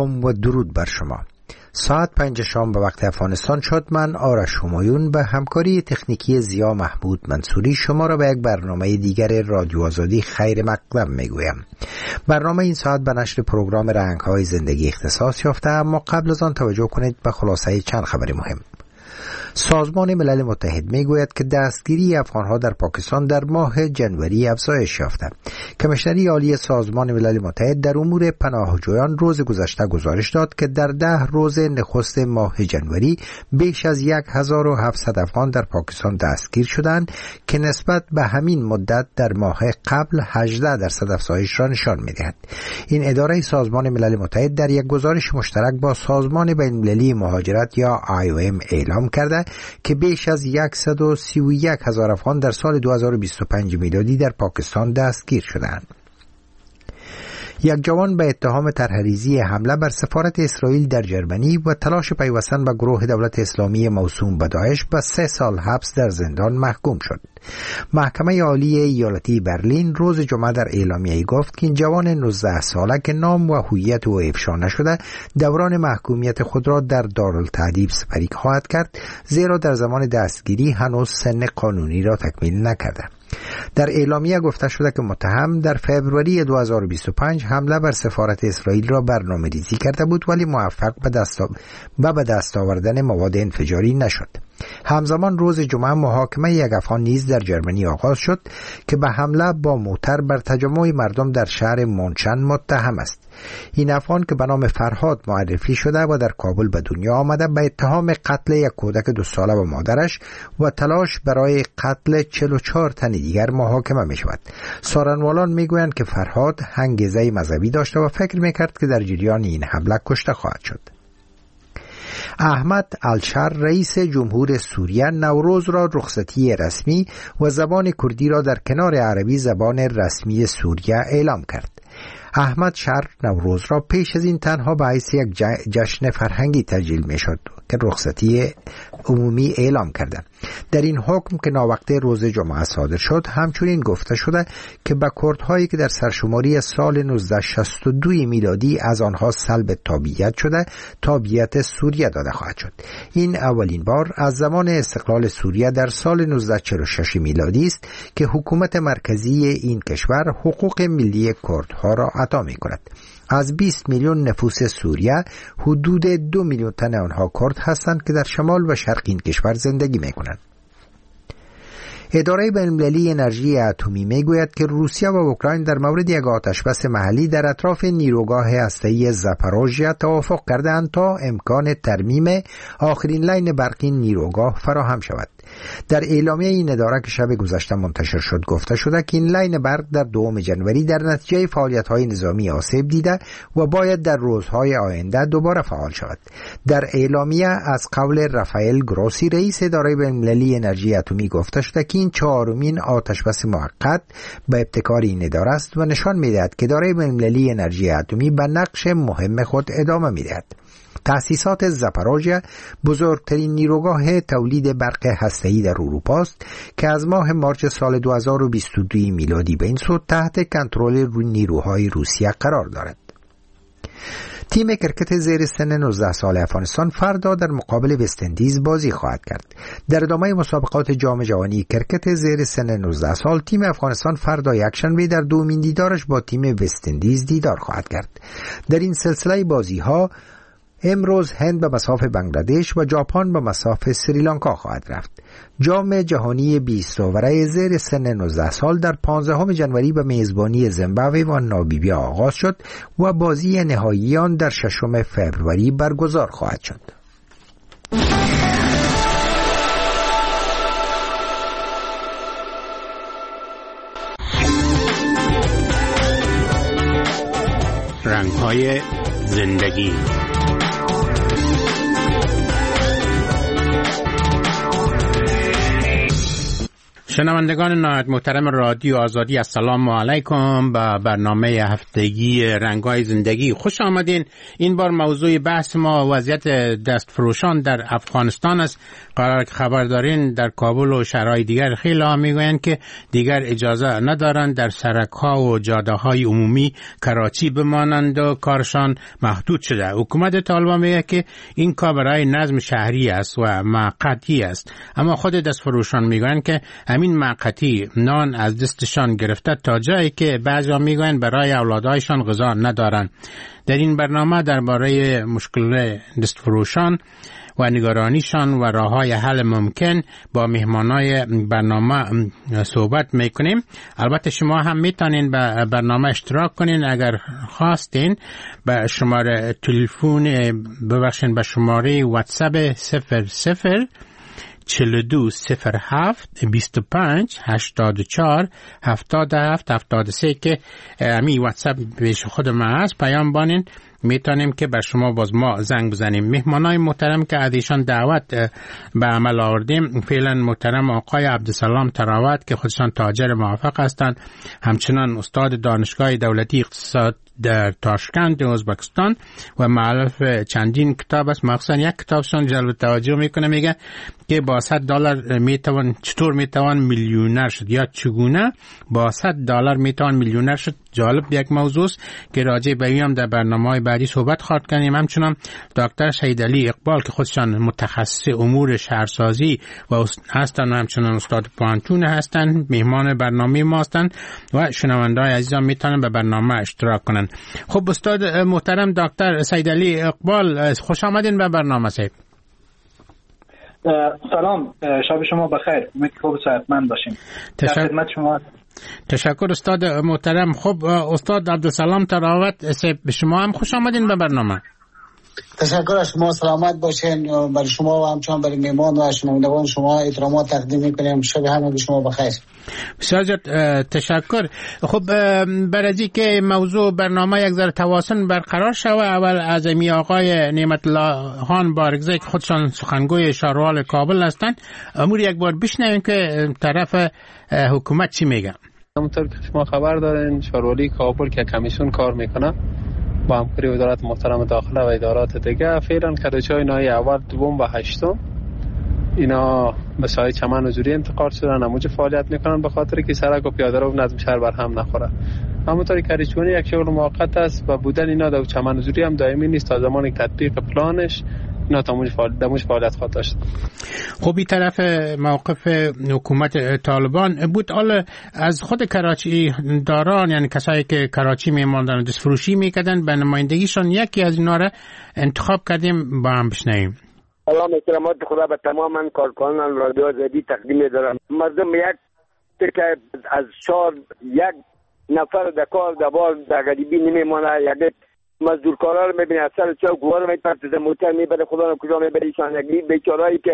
سلام و درود بر شما. ساعت 5 شام به وقت افغانستان شد. من آرش همایون به همکاری تکنیکی زیا محمود منصوری شما را به یک برنامه دیگر رادیو آزادی خیر مقدم میگویم. برنامه این ساعت به نشر پروگرام رنگ‌های زندگی اختصاص یافته، اما قبل از آن توجه کنید به خلاصه چند خبر مهم. سازمان ملل متحد میگوید که دستگیری افغانها در پاکستان در ماه جنوری افزایش یافته. کمیشنری عالی سازمان ملل متحد در امور پناهجویان روز گذشته گزارش داد که در 10 روز نخست ماه جنوری بیش از 1700 افغان در پاکستان دستگیر شدند که نسبت به همین مدت در ماه قبل 18% افزایش را نشان می‌دهد. این اداره سازمان ملل متحد در یک گزارش مشترک با سازمان بین‌المللی مهاجرت یا IOM اعلام کرده که بیش از 131,000 افغان در سال 2025 میلادی در پاکستان دستگیر شدند. یک جوان به اتهام طرحریزی حمله بر سفارت اسرائیل در جرمنی و تلاش پیوستن به گروه دولت اسلامی موسوم به داعش به 3 سال حبس در زندان محکوم شد. محکمه عالی ایالتی برلین روز جمعه در اعلامیه‌ای گفت که این جوان 19 ساله که نام و هویت او افشا نشده دوران محکومیت خود را در دارالتعذیب سپری خواهد کرد، زیرا در زمان دستگیری هنوز سن قانونی را تکمیل نکرده. در اعلامیه گفته شده که متهم در فوریه 2025 حمله بر سفارت اسرائیل را برنامه‌ریزی کرده بود، ولی موفق به دست آوردن مواد انفجاری نشد. همزمان روز جمعه محاکمه یک افغان نیز در جرمنی آغاز شد که به حمله با موتر بر تجمع مردم در شهر مونشن متهم است. این افغان که به نام فرهاد معرفی شده و در کابل به دنیا آمده به اتهام قتل یک کودک 2 ساله و مادرش و تلاش برای قتل 44 تن دیگر محاکمه می شود. سارنوالان می گویند که فرهاد انگیزه مذهبی داشته و فکر می کرد که در جریان این حمله کشته خواهد شد. احمد الشر رئیس جمهور سوریه نوروز را رخصتی رسمی و زبان کردی را در کنار عربی زبان رسمی سوریه اعلام کرد. احمد شر نوروز را پیش از این تنها به حیث یک جشن فرهنگی تجلیل می شد که رخصتی عمومی اعلام کردند. در این حکم که ناوقته روز جمعه صادر شد همچنین گفته شده که به کردهایی که در سرشماری سال 1962 میلادی از آنها سلب تابعیت شده تابعیت سوریه داده خواهد شد. این اولین بار از زمان استقلال سوریه در سال 1946 میلادی است که حکومت مرکزی این کشور حقوق ملی کردها را عطا می کند. از 20 میلیون نفوس سوریه حدود 2 میلیون تن آنها کرد هستند که در شمال و شرق این کشور زندگی می کنند. اداره بین‌المللی انرژی اتمی میگوید که روسیه و اوکراین در مورد یک آتشبس محلی در اطراف نیروگاه هسته‌ای زاپاروژیا توافق کردند تا امکان ترمیم آخرین لاین برقی نیروگاه فراهم شود. در اعلامیه این اداره که شب گذشته منتشر شد گفته شده که این لاین برق در 2 جنوری در نتیجه فعالیت‌های نظامی آسیب دیده و باید در روزهای آینده دوباره فعال شود. در اعلامیه از قول رافائل گروسی رئیس اداره بین‌المللی انرژی اتمی گفته شده که این 4مین آتشبس موقت به ابتکار این اداره است و نشان می‌دهد که اداره بین‌المللی انرژی اتمی به نقش مهم خود ادامه می‌دهد. تأسیسات زاپاروژیا بزرگترین نیروگاه تولید برق هسته‌ای در اروپا است که از ماه مارس سال 2022 میلادی به این سو تحت کنترل نیروهای روسیه قرار دارد. تیم کرکت زیر سن 19 سال افغانستان فردا در مقابل وست‌اندیز بازی خواهد کرد. در ادامه مسابقات جام جهانی کرکت زیر سن 19 سال تیم افغانستان فردا یکشنبه در دومین دیدارش با تیم وست‌اندیز دیدار خواهد کرد. در این سلسله بازی‌ها امروز هند به مصاف بنگلادش و ژاپن به مصاف سریلانکا خواهد رفت. جام جهانی 20 آوره زیر سن 19 سال در 15 جنوری به میزبانی زیمبابوه و نامیبیا آغاز شد و بازی نهایی آن در 6 فوریه برگزار خواهد شد. رنگ‌های زندگی. شنوندگان نهایت محترم رادیو آزادی، السلام علیکم. با برنامه هفتگی رنگ‌های زندگی خوش آمدین. این بار موضوع بحث ما وضعیت دستفروشان در افغانستان است. قرار که خبر دارین در کابل و شهرهای دیگر خیلی ها میگویند که دیگر اجازه ندارند در سرک‌ها و جاده‌های عمومی کراچی بمانند و کارشان محدود شده. حکومت طالبان میگه که این کار برای نظم شهری است و موقتی است، اما خود دستفروشان میگویند که همین موقتی نان از دستشان گرفته تا جایی که بعضیا میگویند برای اولادایشان غذا ندارند. در این برنامه درباره مشکل دستفروشان و نگرانیشان و راه‌های حل ممکن با مهمانای برنامه صحبت میکنیم. البته شما هم میتونین به برنامه اشتراک کنین اگر خواستین. به شماره تلفن به شماره واتساپ 00 4207 25 84 77 73 که امی واتساپ پیش خود ما هست. پیام بانین میتونیم که بر شما باز ما زنگ بزنیم. مهمانای محترم که از ایشان دعوت به عمل آوردیم، فعلا محترم آقای عبدالسلام تراوت که خودشان تاجر موفق هستند، همچنان استاد دانشگاه دولتی اقتصاد در تاشکند ازبکستان و مؤلف چندین کتاب است. مخصوصا یک کتابشون جلب توجه میکنه، میگه که با $100 میتوان چطور میتوان میلیونر شد یا چگونه با $100 میتوان میلیونر شد. جالب یک موضوع است که راجع به این هم در برنامه‌های بعدی صحبت خواهد کنیم. همچنان دکتر سیدعلی اقبال که خودشان متخصص امور شهرسازی و هستند و همچنان استاد پانتون هستند مهمان برنامه ما هستند و شنونده‌های عزیزم میتونن به برنامه اشتراک کنن. خب استاد محترم دکتر سیدعلی اقبال، خوش آمدین به برنامه. صاحب سلام، شب شما بخیر. امید خوب صحتمند باشیم. خدمت شما. تشکر استاد محترم. خب استاد عبدالسلام تراوت، به شما هم خوش آمدین به برنامه. تشکر از شما، سلامت باشین. برای شما و همچنان برای میهمان و شنوندگان شما احترامات تقدیم میکنیم. شب همه به شما بخیر. بسیار تشکر. خب برای اینکه موضوع برنامه یک ذره توازن برقرار شود، اول از آقای نعمت الله خان بارگزی که خودشان سخنگوی شهروال کابل هستند امور یک بار بشنویم که طرف حکومت چی میگه. همونطور که شما خبر دارین شهروالی کابل که کمیسیون کار میکنه با همکاری وزارت محترم داخله و ادارات دیگه، فعلا کدوچای نای اول، دوم و هشتم اینا به سایه چمن حضوری انتقال شدن، همونجا فعالیت میکنن به خاطر که سرک و پیاده رو نظم شهر بر هم نخوره. همونطوری کریچونی یک شغل موقت است و بودن اینا در چمن حضوری هم دائمی نیست تا زمانی تطبیق پلانش اینا تا موج فعالیت خواهد داشت. خب این طرف موقف حکومت طالبان بود. حالا از خود کراچی داران، یعنی کسایی که کراچی میماندن دست فروشی میکردن، به نمایندگیشان یکی از اینا را انتخاب کردیم با هم بشنویم. سلام، احترامات خدا به تمام کارکنان رادیو آزادی تقدیم دارم. مردم یک که از شهر یک نفر در کار در بار در غریبی نمیمانه، یک مزدورکارا رو میبینه از سر چاو گوار میپرتزه، موتر میبره، خدا رو کجا میبره ایشان. یک بیچارهایی که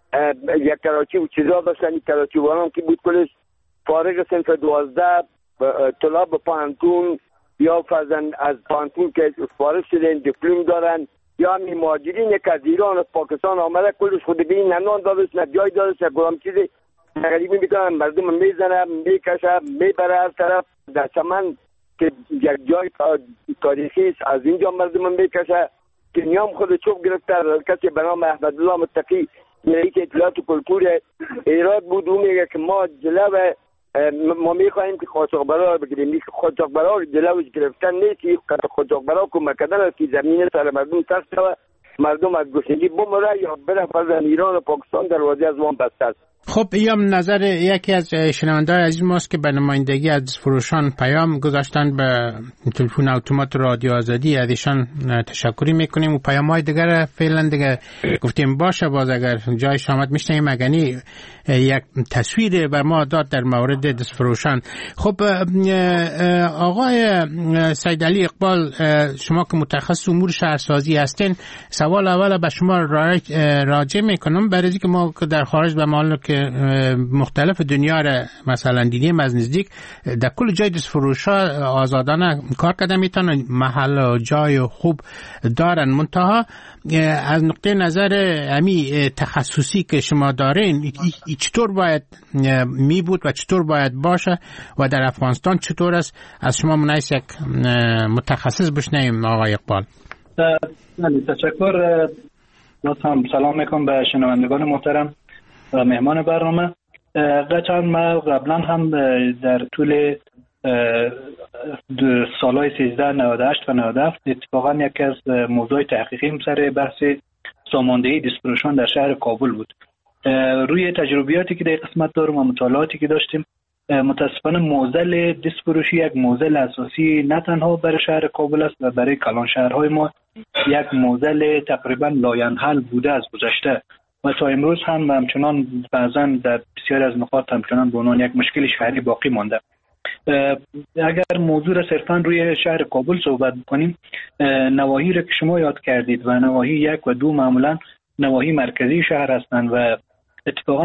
یک کراچی و چیزا داشتن، کراچی واران که بود کلش فارغ صنف 12 طلاب پانتون یا فرزند از پانتون که فارغ شدن دیپلم دارن یا می مهاجرین یک از ایران و پاکستان آمده، کلش خود بین نه نان دادش نه جای دادش نه گرام چیزی غریبی میکنن. مردم میزنه میکشه میبره هر طرف در چمن که یک جای تاریخی است، از اینجا مردم میکشه که نیام خود چوب گرفته. کسی به نام احمدالله متقی رئیس اطلاعات و کلتور ایراد بود، اون میگه که ما میخواهیم که قاچاقبرا رو بگیریم. قاچاقبرا رو جلوش گرفتن نیست، قاچاقبرا کمک کردن است که زمین سر مردم سخت و مردم از گشنگی بمره یا بره فرزن ایران و پاکستان دروازه از وام بسته است. خب ایام نظر یکی از شنونده‌های عزیز ماست که به نمایندگی از فروشان پیام گذاشتن به تلفن اتومات رادیو آزادی، ازشان تشکری میکنیم و پیام‌های دیگر فعلا دیگه گفتیم باشه، باز اگر جایش آمد میشنیم مگنی یک تصویر بر ما داد در مورد دست فروشان. خب آقای سیدعلی اقبال، شما که متخصص امور شهرسازی هستین، سوال اول به شما راجع میکنم برای اینکه ما در خارج به مالک که مختلف دنیا را مثلا دیدیم از نزدیک، در کل جای دست فروش ها آزادانه کار کرده میتونن، محل و جای خوب دارن. منتها از نقطه نظر امی تخصصی که شما دارین، چطور باید می بود و چطور باید باشه و در افغانستان چطور است؟ از شما منایس یک متخصص بشنویم آقای اقبال. تشکر. سلام میکنم به شنوندگان محترم و مهمان برنامه. ما قبلا هم در طول سالهای 1398 و 97 اتفاقا یکی از موضوع تحقیقیم سر بحث ساماندهی دستفروشان در شهر کابل بود. روی تجربیاتی که در قسمت دارم و مطالعاتی که داشتیم، متاسفانه معضل دستفروشی یک معضل اساسی نه تنها برای شهر کابل است و برای کلان شهرهای ما یک معضل تقریبا لاینحل بوده از گذشته و تا امروز هم همچنان بعضا در بسیاری از نقاط همچنان به عنوان یک مشکل شهری باقی مانده. اگر موضوع را صرفا روی شهر کابل صحبت بکنیم، نواحی را که شما یاد کردید و نواحی 1 و 2 معمولا نواحی مرکزی شهر هستند و اتفاقا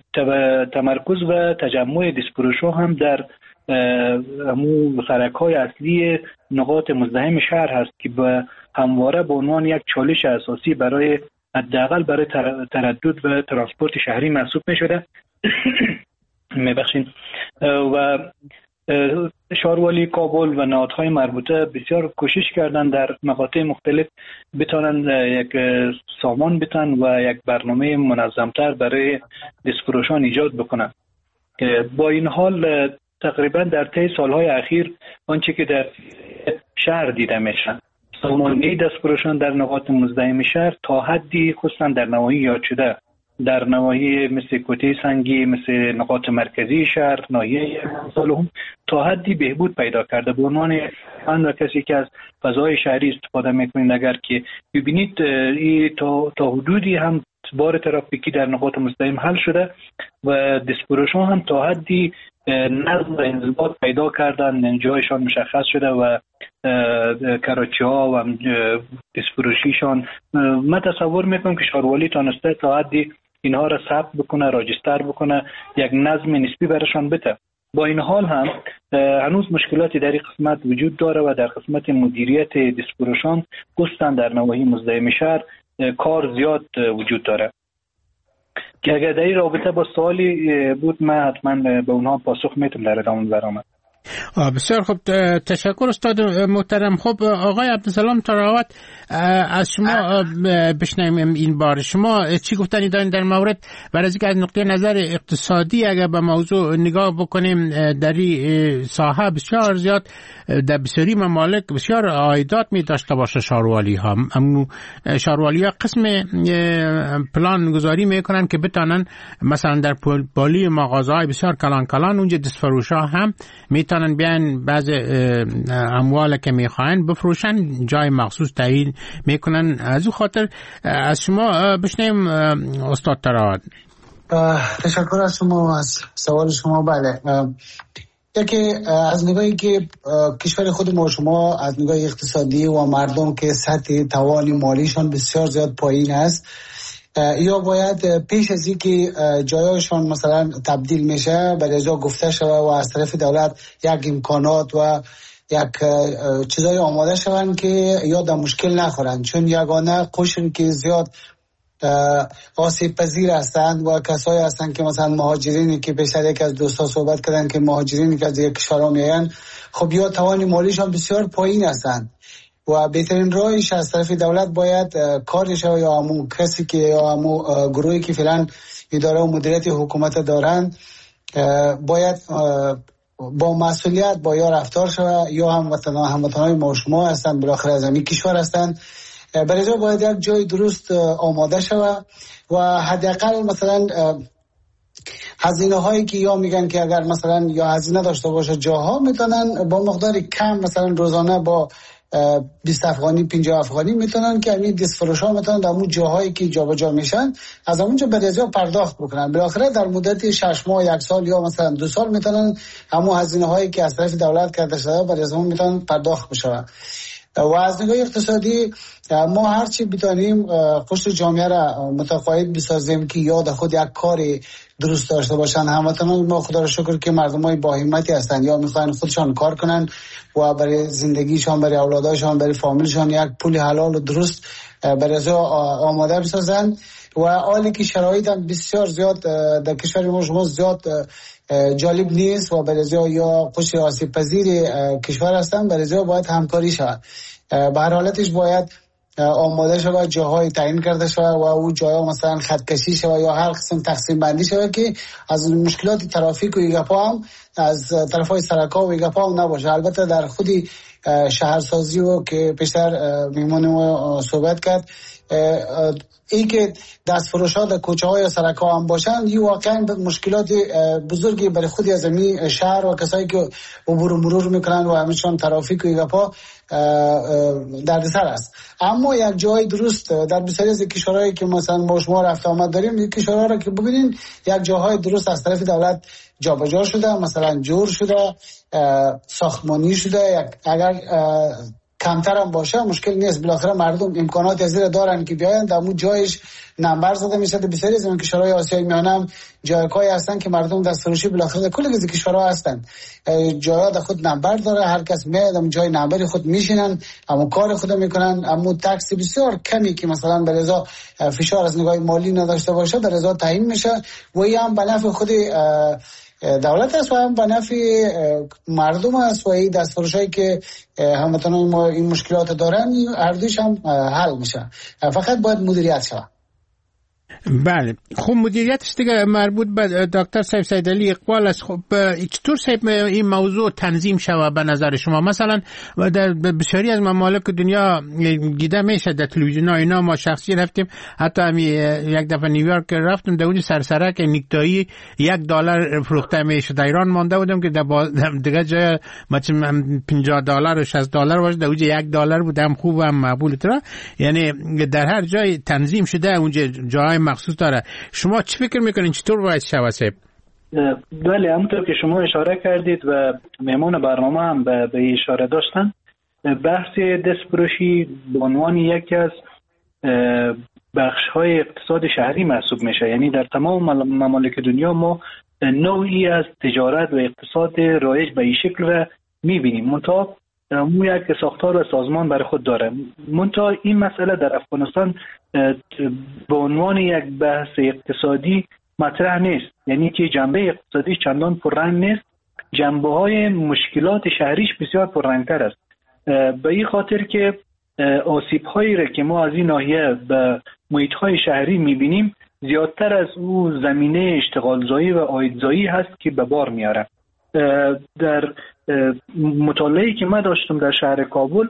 تمرکز و تجمع دستفروش‌ها هم در همون سرک‌های اصلی نقاط مزدحم شهر هست که به همواره به عنوان یک چالش اساسی برای حداقل برای تردد و ترانسپورت شهری محسوب می‌شده. میبخشید. و شهروالی کابل و نهادهای مربوطه بسیار کوشش کردن در مقاطع مختلف بتونن یک سامان بتن و یک برنامه منظمتر برای دستفروشان ایجاد بکنن. با این حال تقریبا در طی سالهای اخیر آنچه که در شهر دیده میشن، ساماندهی دستفروشان در نقاط مزدحم شهر تا حدی خصوصا در نواحی یاد شده، در نواحی مثل کوته سنگی، مثل نقاط مرکزی شهر، ناحیه سالهم تا حدی بهبود پیدا کرده. به عنوان من و کسی که از فضای شهری استفاده میکنید، اگر که ببینید تا حدودی هم بار ترافیکی در نقاط مزدحم حل شده و دستفروشان هم تا حدی نظم و انضباط پیدا کردن، جایشان مشخص شده و کراچی ها و دستفروشیشان. من تصور میکنم که شهروالی تانسته تا حدی اینها را ثبت بکنه، راجستر بکنه، یک نظم نسبی برشان بده. با این حال هم هنوز مشکلاتی در این قسمت وجود داره و در قسمت مدیریت دستفروشان خصوصا در نواحی مزدحم شهر کار زیاد وجود داره که اگر در این رابطه با سوالی بود من حتما به اونها پاسخ میتونم در ادامه برنامه. بسیار خوب، تشکر استاد محترم. خب آقای عبدالسلام تراوت، از شما بشنویم این بار شما چی گفتنی دارین در مورد برای اینکه از نقطه نظر اقتصادی اگر به موضوع نگاه بکنیم، در این ساحه بسیار زیاد در بسیاری ممالک بسیار عایدات می داشته باشه شهروالی ها. اما شهروالی ها قسم پلان گذاری میکنن که بتانن مثلا در بالی مغازه های بسیار کلان اونجا دستفروش ها هم میتونن بیان بعض اموال که میخواین بفروشن، جای مخصوص تعیین میکنن. از او خاطر از شما بشنیم استاد تراوت. تشکر از شما از سوال شما. بله، یکی از نگاهی که کشور خود ما شما از نگاه اقتصادی و مردم که سطح توان مالیشان بسیار زیاد پایین است، یا باید پیش از این که جایشان مثلا تبدیل میشه به رضا گفته شده و از طرف دولت یک امکانات و یک چیزای آماده شوند که یا در مشکل نخورن، چون یگانه قشری که زیاد آسیب پذیر هستند و کسایی هستند که مثلا مهاجرینی که بیشتر یک از دوستا صحبت کردن که مهاجرینی که از یک کشورها میایند، خب یا توان مالیشان بسیار پایین هستند و بهترین راهش از طرف دولت باید کارش یا همون کسی که یا همون گروهی که فعلا اداره و مدیریت حکومت دارند باید با مسئولیت با یا رفتار شود یا هموطنان ما شما هستند، بالاخره از همین کشور هستند. برای جا باید یک جای درست آماده شود و حداقل مثلا هزینه هایی که یا میگن که اگر مثلا یا هزینه داشته باشه جاها میتونن با مقدار کم مثلا روزانه با 20 افغانی 50 افغانی میتونن که همین دستفروش ها میتونن در اون جاهایی که جابجا میشن از اونجا به رضا پرداخت بکنن. بالاخره در مدت 6 ماه 1 سال یا مثلا 2 سال میتونن همون هزینه هایی که از طرف دولت کرده شده به رضا میتونن پرداخت بشن. و از نگاه اقتصادی ما هرچی بتانیم قشر جامعه را متقاعد بسازیم که یاد خود یک کار درست داشته باشن. هموطنان ما خدا رو شکر که مردمای با همتی هستند، یا میخواین خودشان کار کنن و برای زندگیشان، برای اولاداشان، برای فامیلشان یک پول حلال و درست برای از آماده بسازن. و حالی که شرایط هم بسیار زیاد در کشور ما شما زیاد جالب نیست و برای یا خوش آسیب پذیر کشور هستن، برای باید همکاری شود. به هر حالتش باید آماده شود، جاهای تعیین کرده شود و او جاها مثلا خط کشی شود یا هر قسم تقسیم بندی شود که از مشکلات ترافیک و ایگاپا هم از طرفای سرکا و ایگاپا هم نباشه. البته در خودی شهرسازی و که پیشتر میمونیم صحبت کرد، این که دستفروش‌ها در کوچه‌ها یا سرک‌ها هم باشن، این واقعا مشکلات بزرگی برای خودی از این شهر و کسایی که عبور و مرور میکنن و همیشون ترافیک و ایگاپا دردسر است. اما یک جای درست در بسیاری از کشورهایی که مثلا ما شما رفت آمد داریم، این کشورها را که ببینین یک جاهای درست از طرف دولت جابجا شده، مثلا جور شده، ساختمانی شده. اگر کمتر هم باشه مشکل نیست، بالاخره مردم امکانات ازیر دارن که بیاین در اون جایش نمبر زده میشه. بسیاری از این کشورهای آسیای میانه هم جایگاهی هستن که مردم دستفروشی بالاخره در کل از کشورها هستن، جاها در خود نمبر داره، هر کس میاد اون جای نمبر خود میشینن، اما کار خود میکنن. اما تاکسی بسیار کمی که مثلا به رضا فشار از نگاه مالی نداشته باشه به رضا تعیین میشه و این هم به نفع خود دولت است و هم به نفع مردم است و این دستفروشایی که هموطنان ما این مشکلات دارن هر دویش هم حل میشه، فقط باید مدیریت شود. بله، خب مدیریتش دیگه مربوط به دکتر صاحب سیدعلی اقبال است. خب چطور صاحب این موضوع تنظیم شود به نظر شما؟ مثلا در بسیاری از ممالک دنیا دیده میشه در تلویزیون ها اینا، ما شخصی رفتیم، حتی یک دفعه نیویورک رفتم، در اونجا سرسرک نیکتایی $1 فروخته میشه. در ایران مانده بودم که در دیگه جای مثلا $50 و $60 باشه، در اونجا $1 بود، هم خوب هم مقبول تر. یعنی در هر جای تنظیم شده، اونجا جای مخصوص داره. شما چی فکر میکنین چطور باید شود صاحب؟ بله، همونطور که شما اشاره کردید و مهمان برنامه هم به اشاره داشتن، بحث دستفروشی به عنوان یکی از بخش‌های اقتصاد شهری محسوب میشه. یعنی در تمام ممالک دنیا ما نوعی از تجارت و اقتصاد رایج به این شکل را میبینیم، منتها مو یک ساختار و سازمان برای خود داره. منتها این مسئله در افغانستان به عنوان یک بحث اقتصادی مطرح نیست، یعنی که جنبه اقتصادی چندان پررنگ نیست، جنبه های مشکلات شهریش بسیار پررنگتر است. به این خاطر که آسیب هایی را که ما از این ناحیه به محیط های شهری میبینیم زیادتر از او زمینه اشتغالزایی و عایدزایی هست که به بار میاره. در مطالعه‌ای که من داشتم در شهر کابل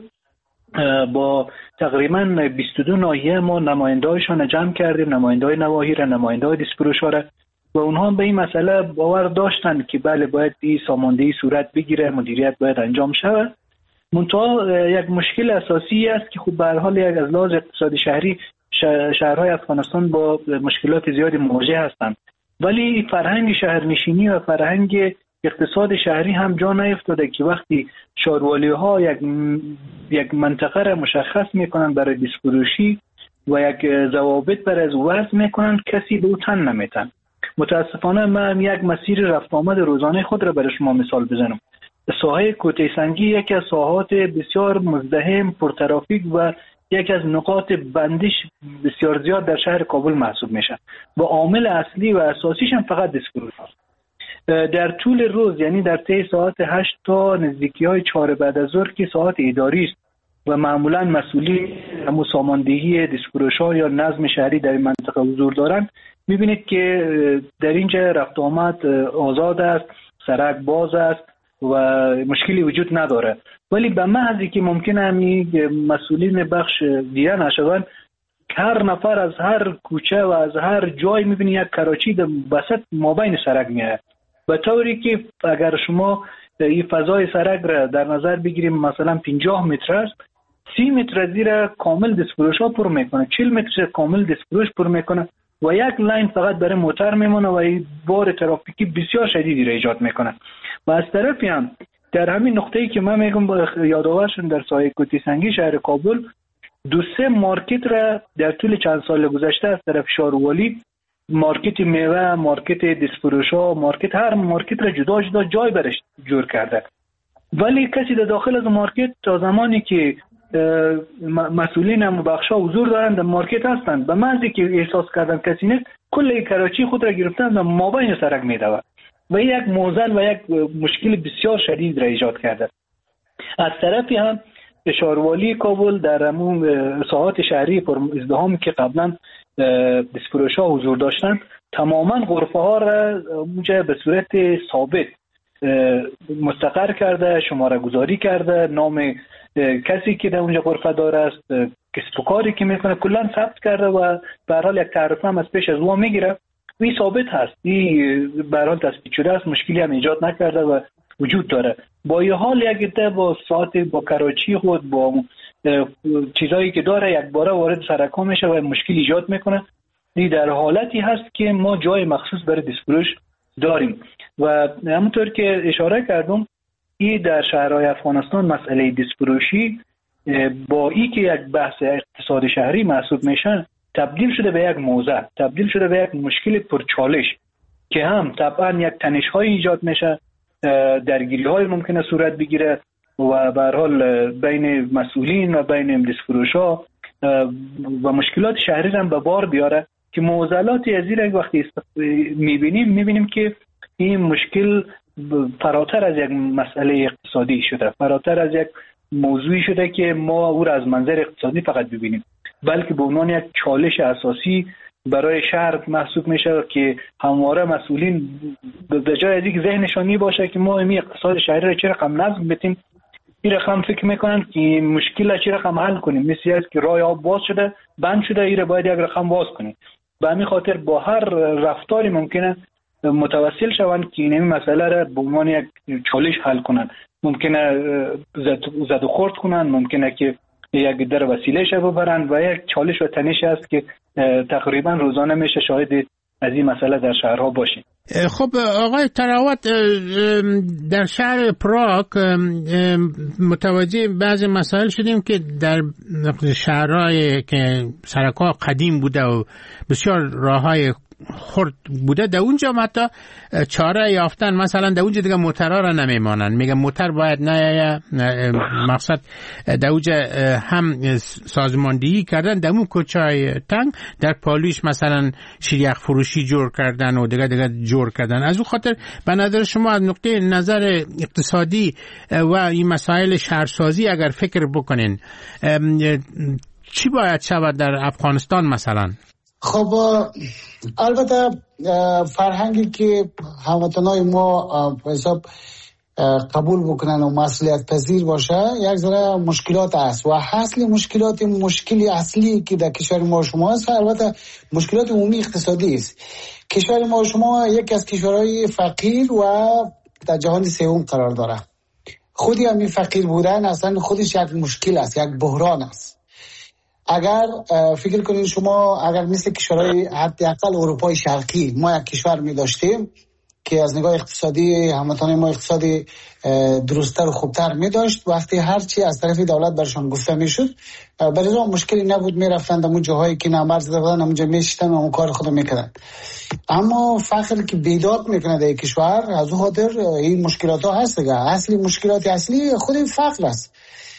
با تقریبا 22 ناحیه ما نماینده‌هایشان جمع کردیم، نماینده‌های نواحی را، نماینده‌های دستفروش‌ها را، و اونها به این مسئله باور داشتند که بله باید این ساماندهی صورت بگیره، مدیریت باید انجام شود. منتها یک مشکل اساسی است که خب به هر حال یک از لحاظ اقتصادی شهری شهرهای افغانستان با مشکلات زیادی مواجه هستند، ولی فرهنگ شهرنشینی و فرهنگ اقتصاد شهری هم جا نیفتاده که وقتی شهروالی‌ها یک منطقه را مشخص میکنن برای دستفروشی و یک ضوابط برای از وضع میکنن، کسی به او تن نمیتن. متاسفانه من یک مسیر رفت آمد روزانه خود را برای شما مثال بزنم. ساحه کوته سنگی یکی از ساحات بسیار مزدحم، پرترافیک و یکی از نقاط بندش بسیار زیاد در شهر کابل محسوب میشه و عامل اصلی و اساسیش هم فقط دستفروش است. در طول روز، یعنی در طی ساعت 8 تا نزدیکی‌های 4 بعد از ظهر که ساعت اداری است و معمولا مسئولی ساماندهی دستفروش‌ها یا نظم شهری در این منطقه حضور دارند، می‌بینید که در اینجا رفت آمد آزاد است، سرک باز است و مشکلی وجود نداره. ولی به محضی که ممکنه همین مسئولین بخش دیده نشوند، هر نفر از هر کوچه و از هر جای می‌بینی یک کراچی در وسط مابین سرک میاد، به طوری که اگر شما این فضای سرک را در نظر بگیریم مثلا 50 متر است، 30 متر زیر کامل دستفروش ها پر میکنه، 40 متر کامل دستفروش پر میکنه و یک لاین فقط برای موتر میمونه و این بار ترافیکی بسیار شدیدی را ایجاد میکنه. و از طرفی هم در همین نقطه‌ای که من میگم یادآورشون در ساحه کوته سنگی شهر کابل 2-3 مارکت را در طول چند سال گذشته از طرف شهروالی مارکت میوه، مارکت دستفروشا، مارکت هر مارکت را جدا جدا جای برش جور کرده. ولی کسی در داخل از مارکت تا زمانی که مسئولین هم بخشا حضور دارند در مارکت هستند، به محضی که احساس کردن کسی نیست، کل کراچی خود را گرفتن و مابین سرک میدوه و یک موزل و یک مشکل بسیار شدید را ایجاد کرده. از طرفی هم شهروالی کابل در همون ساحات شهری پر ازدحامی که قبلا دستفروشا حضور داشتند، تماما غرفه ها را اونجا به صورت ثابت مستقر کرده، شماره گذاری کرده، نام کسی که در اونجا غرفه دار است، کسب و کاری که میکنه کلا ثبت کرده و به هر حال یک تعرفه هم از پیش از او میگیره. این ثابت هست، این به هر حال تثبیت شده است، مشکلی هم ایجاد نکرده و وجود داره. با این حال یک عده با ساعت با کراچی خود با چیزایی که داره یک باره وارد سرکا میشه و مشکل ایجاد میکنه. این در حالتی هست که ما جای مخصوص برای دستفروش داریم و همونطور که اشاره کردم این در شهرهای افغانستان مسئله دستفروشی با ای که یک بحث اقتصاد شهری محسوب میشه تبدیل شده به یک موضوع، تبدیل شده به یک مشکل پرچالش که هم طبعا یک تنش های ایجاد میشه، درگیری های ممکنه صورت بگیره و به هر حال بین مسئولین و بین دستفروشا و مشکلات شهری هم به بار بیاره که معضلاتی از این وقتی میبینیم که این مشکل فراتر از یک مسئله اقتصادی شده، فراتر از یک موضوعی شده که ما او را از منظر اقتصادی فقط ببینیم، بلکه به عنوان یک چالش اساسی برای شهر محسوب میشه که همواره مسئولین به جای از اینکه ذهنشان باشه که ما این اقتصاد شهری را چه رقم نظم بدیم، این رقم فکر میکنن که مشکل را چه رقم حل کنیم، مثل است که راه آب باز شده بند شده، این را باید یک رقم باز کنیم. به همین خاطر با هر رفتاری ممکنه متوسل شوند که این مسئله را به عنوان یک چالش حل کنند. ممکنه زد و خورد کنند، ممکنه که یک در وسیله شه ببرند و یک چالش و تنش است که تقریبا روزانه میشه شاهد از این مسئله در شهرها باشیم. خب آقای تراوت، در شهر پراگ متوجه بعضی مسائل شدیم که در شهرهای که سرک‌ها قدیم بوده و بسیار راههای خرد بوده، در اونجا حتی چاره یافتن، مثلا در اونجا دیگه موترها را نمیمانن، میگه موتر باید نه مقصد در اونجا هم سازماندهی کردن، در اون کوچه‌های تنگ در پالوش مثلا شیریخ فروشی جور کردن و دیگه جور کردن. از اون خاطر به نظر شما از نقطه نظر اقتصادی و این مسائل شهرسازی اگر فکر بکنین چی باید شود در افغانستان مثلا؟ خب البته فرهنگی که هموطنای ما حساب قبول بکنن و مسئولیت پذیر باشه یک ذره مشکلات است و مشکلی اصلی که در کشور ما شما است البته مشکلات عمومی اقتصادی است. کشور ما شما یکی از کشورهای فقیر و در جهان سوم قرار داره. خودی همین فقیر بودن اصلا خودش یک مشکل است، یک بحران است. اگر فکر کنید شما اگر مثل کشورهای حداقل اروپای شرقی ما یک کشور می داشتیم که از نگاه اقتصادی هموطنان ما اقتصادی درست‌تر و خوبتر می داشت، وقتی هرچی از طرف دولت برشان گفته می شد برای اون مشکلی نبود، می رفتن در اون جاهایی که نمبر زده بودن اونجا می شدن و اون کار خود می کردن. اما فقر که بیداد میکنه در کشور از اون خاطر این مشکلات ها هست دیگه. اصلی مشکلات اصلی خود این فقر است.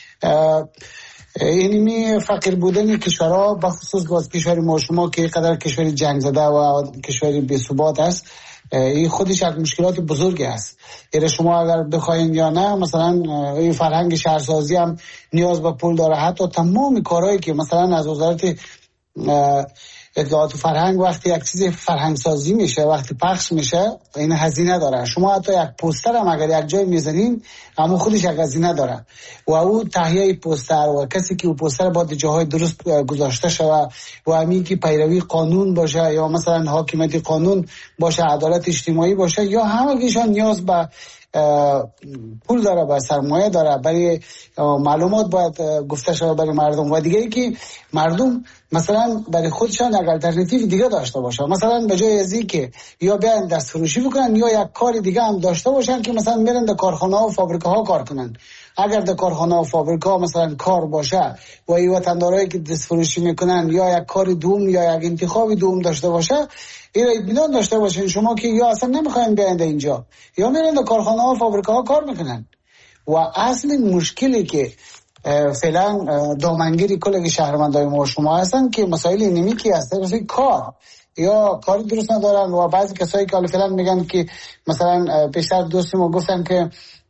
اینمی فقیر بودن کشورها بخصوص باز کشور ما شما که قدر کشوری جنگ زده و کشوری بی‌ثبات است، این خودش یک مشکلات بزرگی است. یعنی شما اگر بخواین یا نه مثلا این فرهنگ شهرسازی هم نیاز به پول داره. حتی تمام کارهایی که مثلا از وزارت اطلاعات و فرهنگ وقتی یک چیز فرهنگ سازی میشه، وقتی پخش میشه، این هزینه داره. شما حتی یک پوستر هم اگر یک جای میزنین اما خودش یک هزینه داره و او تهیه پوستر و کسی که او پوستر باید جاهای درست گذاشته شود و همین که پیروی قانون باشه یا مثلا حاکمیت قانون باشه، عدالت اجتماعی باشه، یا همگیشان نیاز به پول داره، به سرمایه داره، برای معلومات باید گفته شود برای مردم. و دیگه ای که مردم مثلا برای خودشان یک الटरनेटिव دیگه داشته باشن. مثلا به جای ازی که یا بیان دست فروشی بکنن یا یک کار دیگه هم داشته باشن که مثلا میرن در کارخانه ها و فابریکه ها کار کنن. اگر در کارخانه و فابریکه ها مثلا کار باشه و ای وطندارایی که دست فروشی میکنن یا یک کار دوم یا یک انتخاب دوم داشته باشه، این اطمینان داشته باشین شما که یا اصلا نمیخواین بیاین اینجا یا میرن در کارخانه ها و فابریکه ها کار میکنن. و اصل مشکلی که فعلا دامنگیری کل شهروندای ما شما هستن که مسائل اینمی که از طرف کار یا کاری درست ندارن و بعضی کسایی که فعلا میگن که مثلا پیشتر دوستی ما گفتن که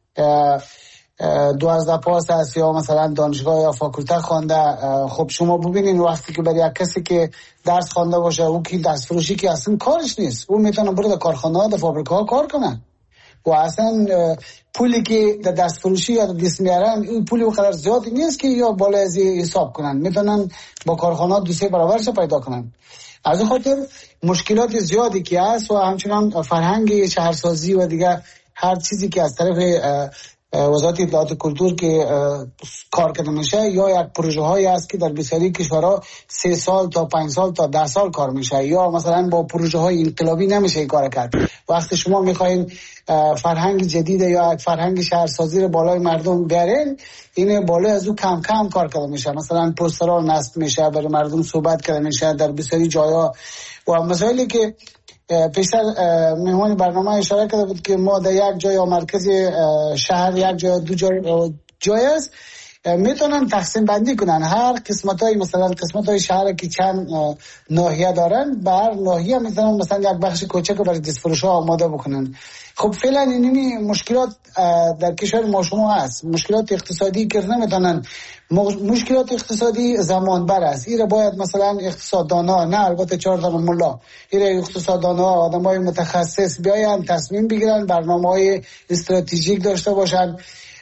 12 پاس هست یا مثلا دانشگاه یا فاکولته خوانده. خب شما ببینین وقتی که برای یک کسی که درس خوانده باشه او که دست فروشی که اصلا کارش نیست، او میتونه بره در کارخانه ها در فابریکه ها کار کنه و اصلا پولی که در دست فروشی یا در دست میارن این پولی اونقدر زیادی نیست که یا بالا از حساب کنن، میتونن با کارخانه 2-3 برابرش پیدا کنن. از این خاطر مشکلات زیادی که هست و همچنان فرهنگ شهرسازی و دیگه هر چیزی که از طرف وزارت اطلاعات و کلتور که کار کرده میشه یا یک پروژه هایی هست که در بسیاری کشورها 3 سال تا 5 سال تا 10 سال کار میشه یا مثلا با پروژه های انقلابی نمیشه این کار کرد. وقتی شما میخواین فرهنگ جدید یا یک فرهنگ شهرسازی رو بالای مردم بیارین، این بالای از او کم کم کار کرده میشه. مثلا پوسترها نصب میشه، برای مردم صحبت کرده میشه در بسیاری جاها و مسائلی که پیشتر مهمان برنامه اشاره کرده بود که ما در یک جای یا مرکز شهر یک جای 2 جای است میتونن تقسیم بندی کنن هر قسمتای مثلا قسمتای شهر که چند ناحیه دارن بر ناحیه میتونن مثلا یک بخش کوچک برای دست فروش ها آماده بکنن. خب فعلا اینمی مشکلات در کشور ما شما هست، مشکلات اقتصادی که نمیتونن، مشکلات اقتصادی زمان بر است. این باید مثلا اقتصاددانا، نه البته 4 تا ملا، این اقتصاددانا آدمای متخصص بیاین تصمیم بگیرن، برنامه‌های استراتژیک داشته باشن،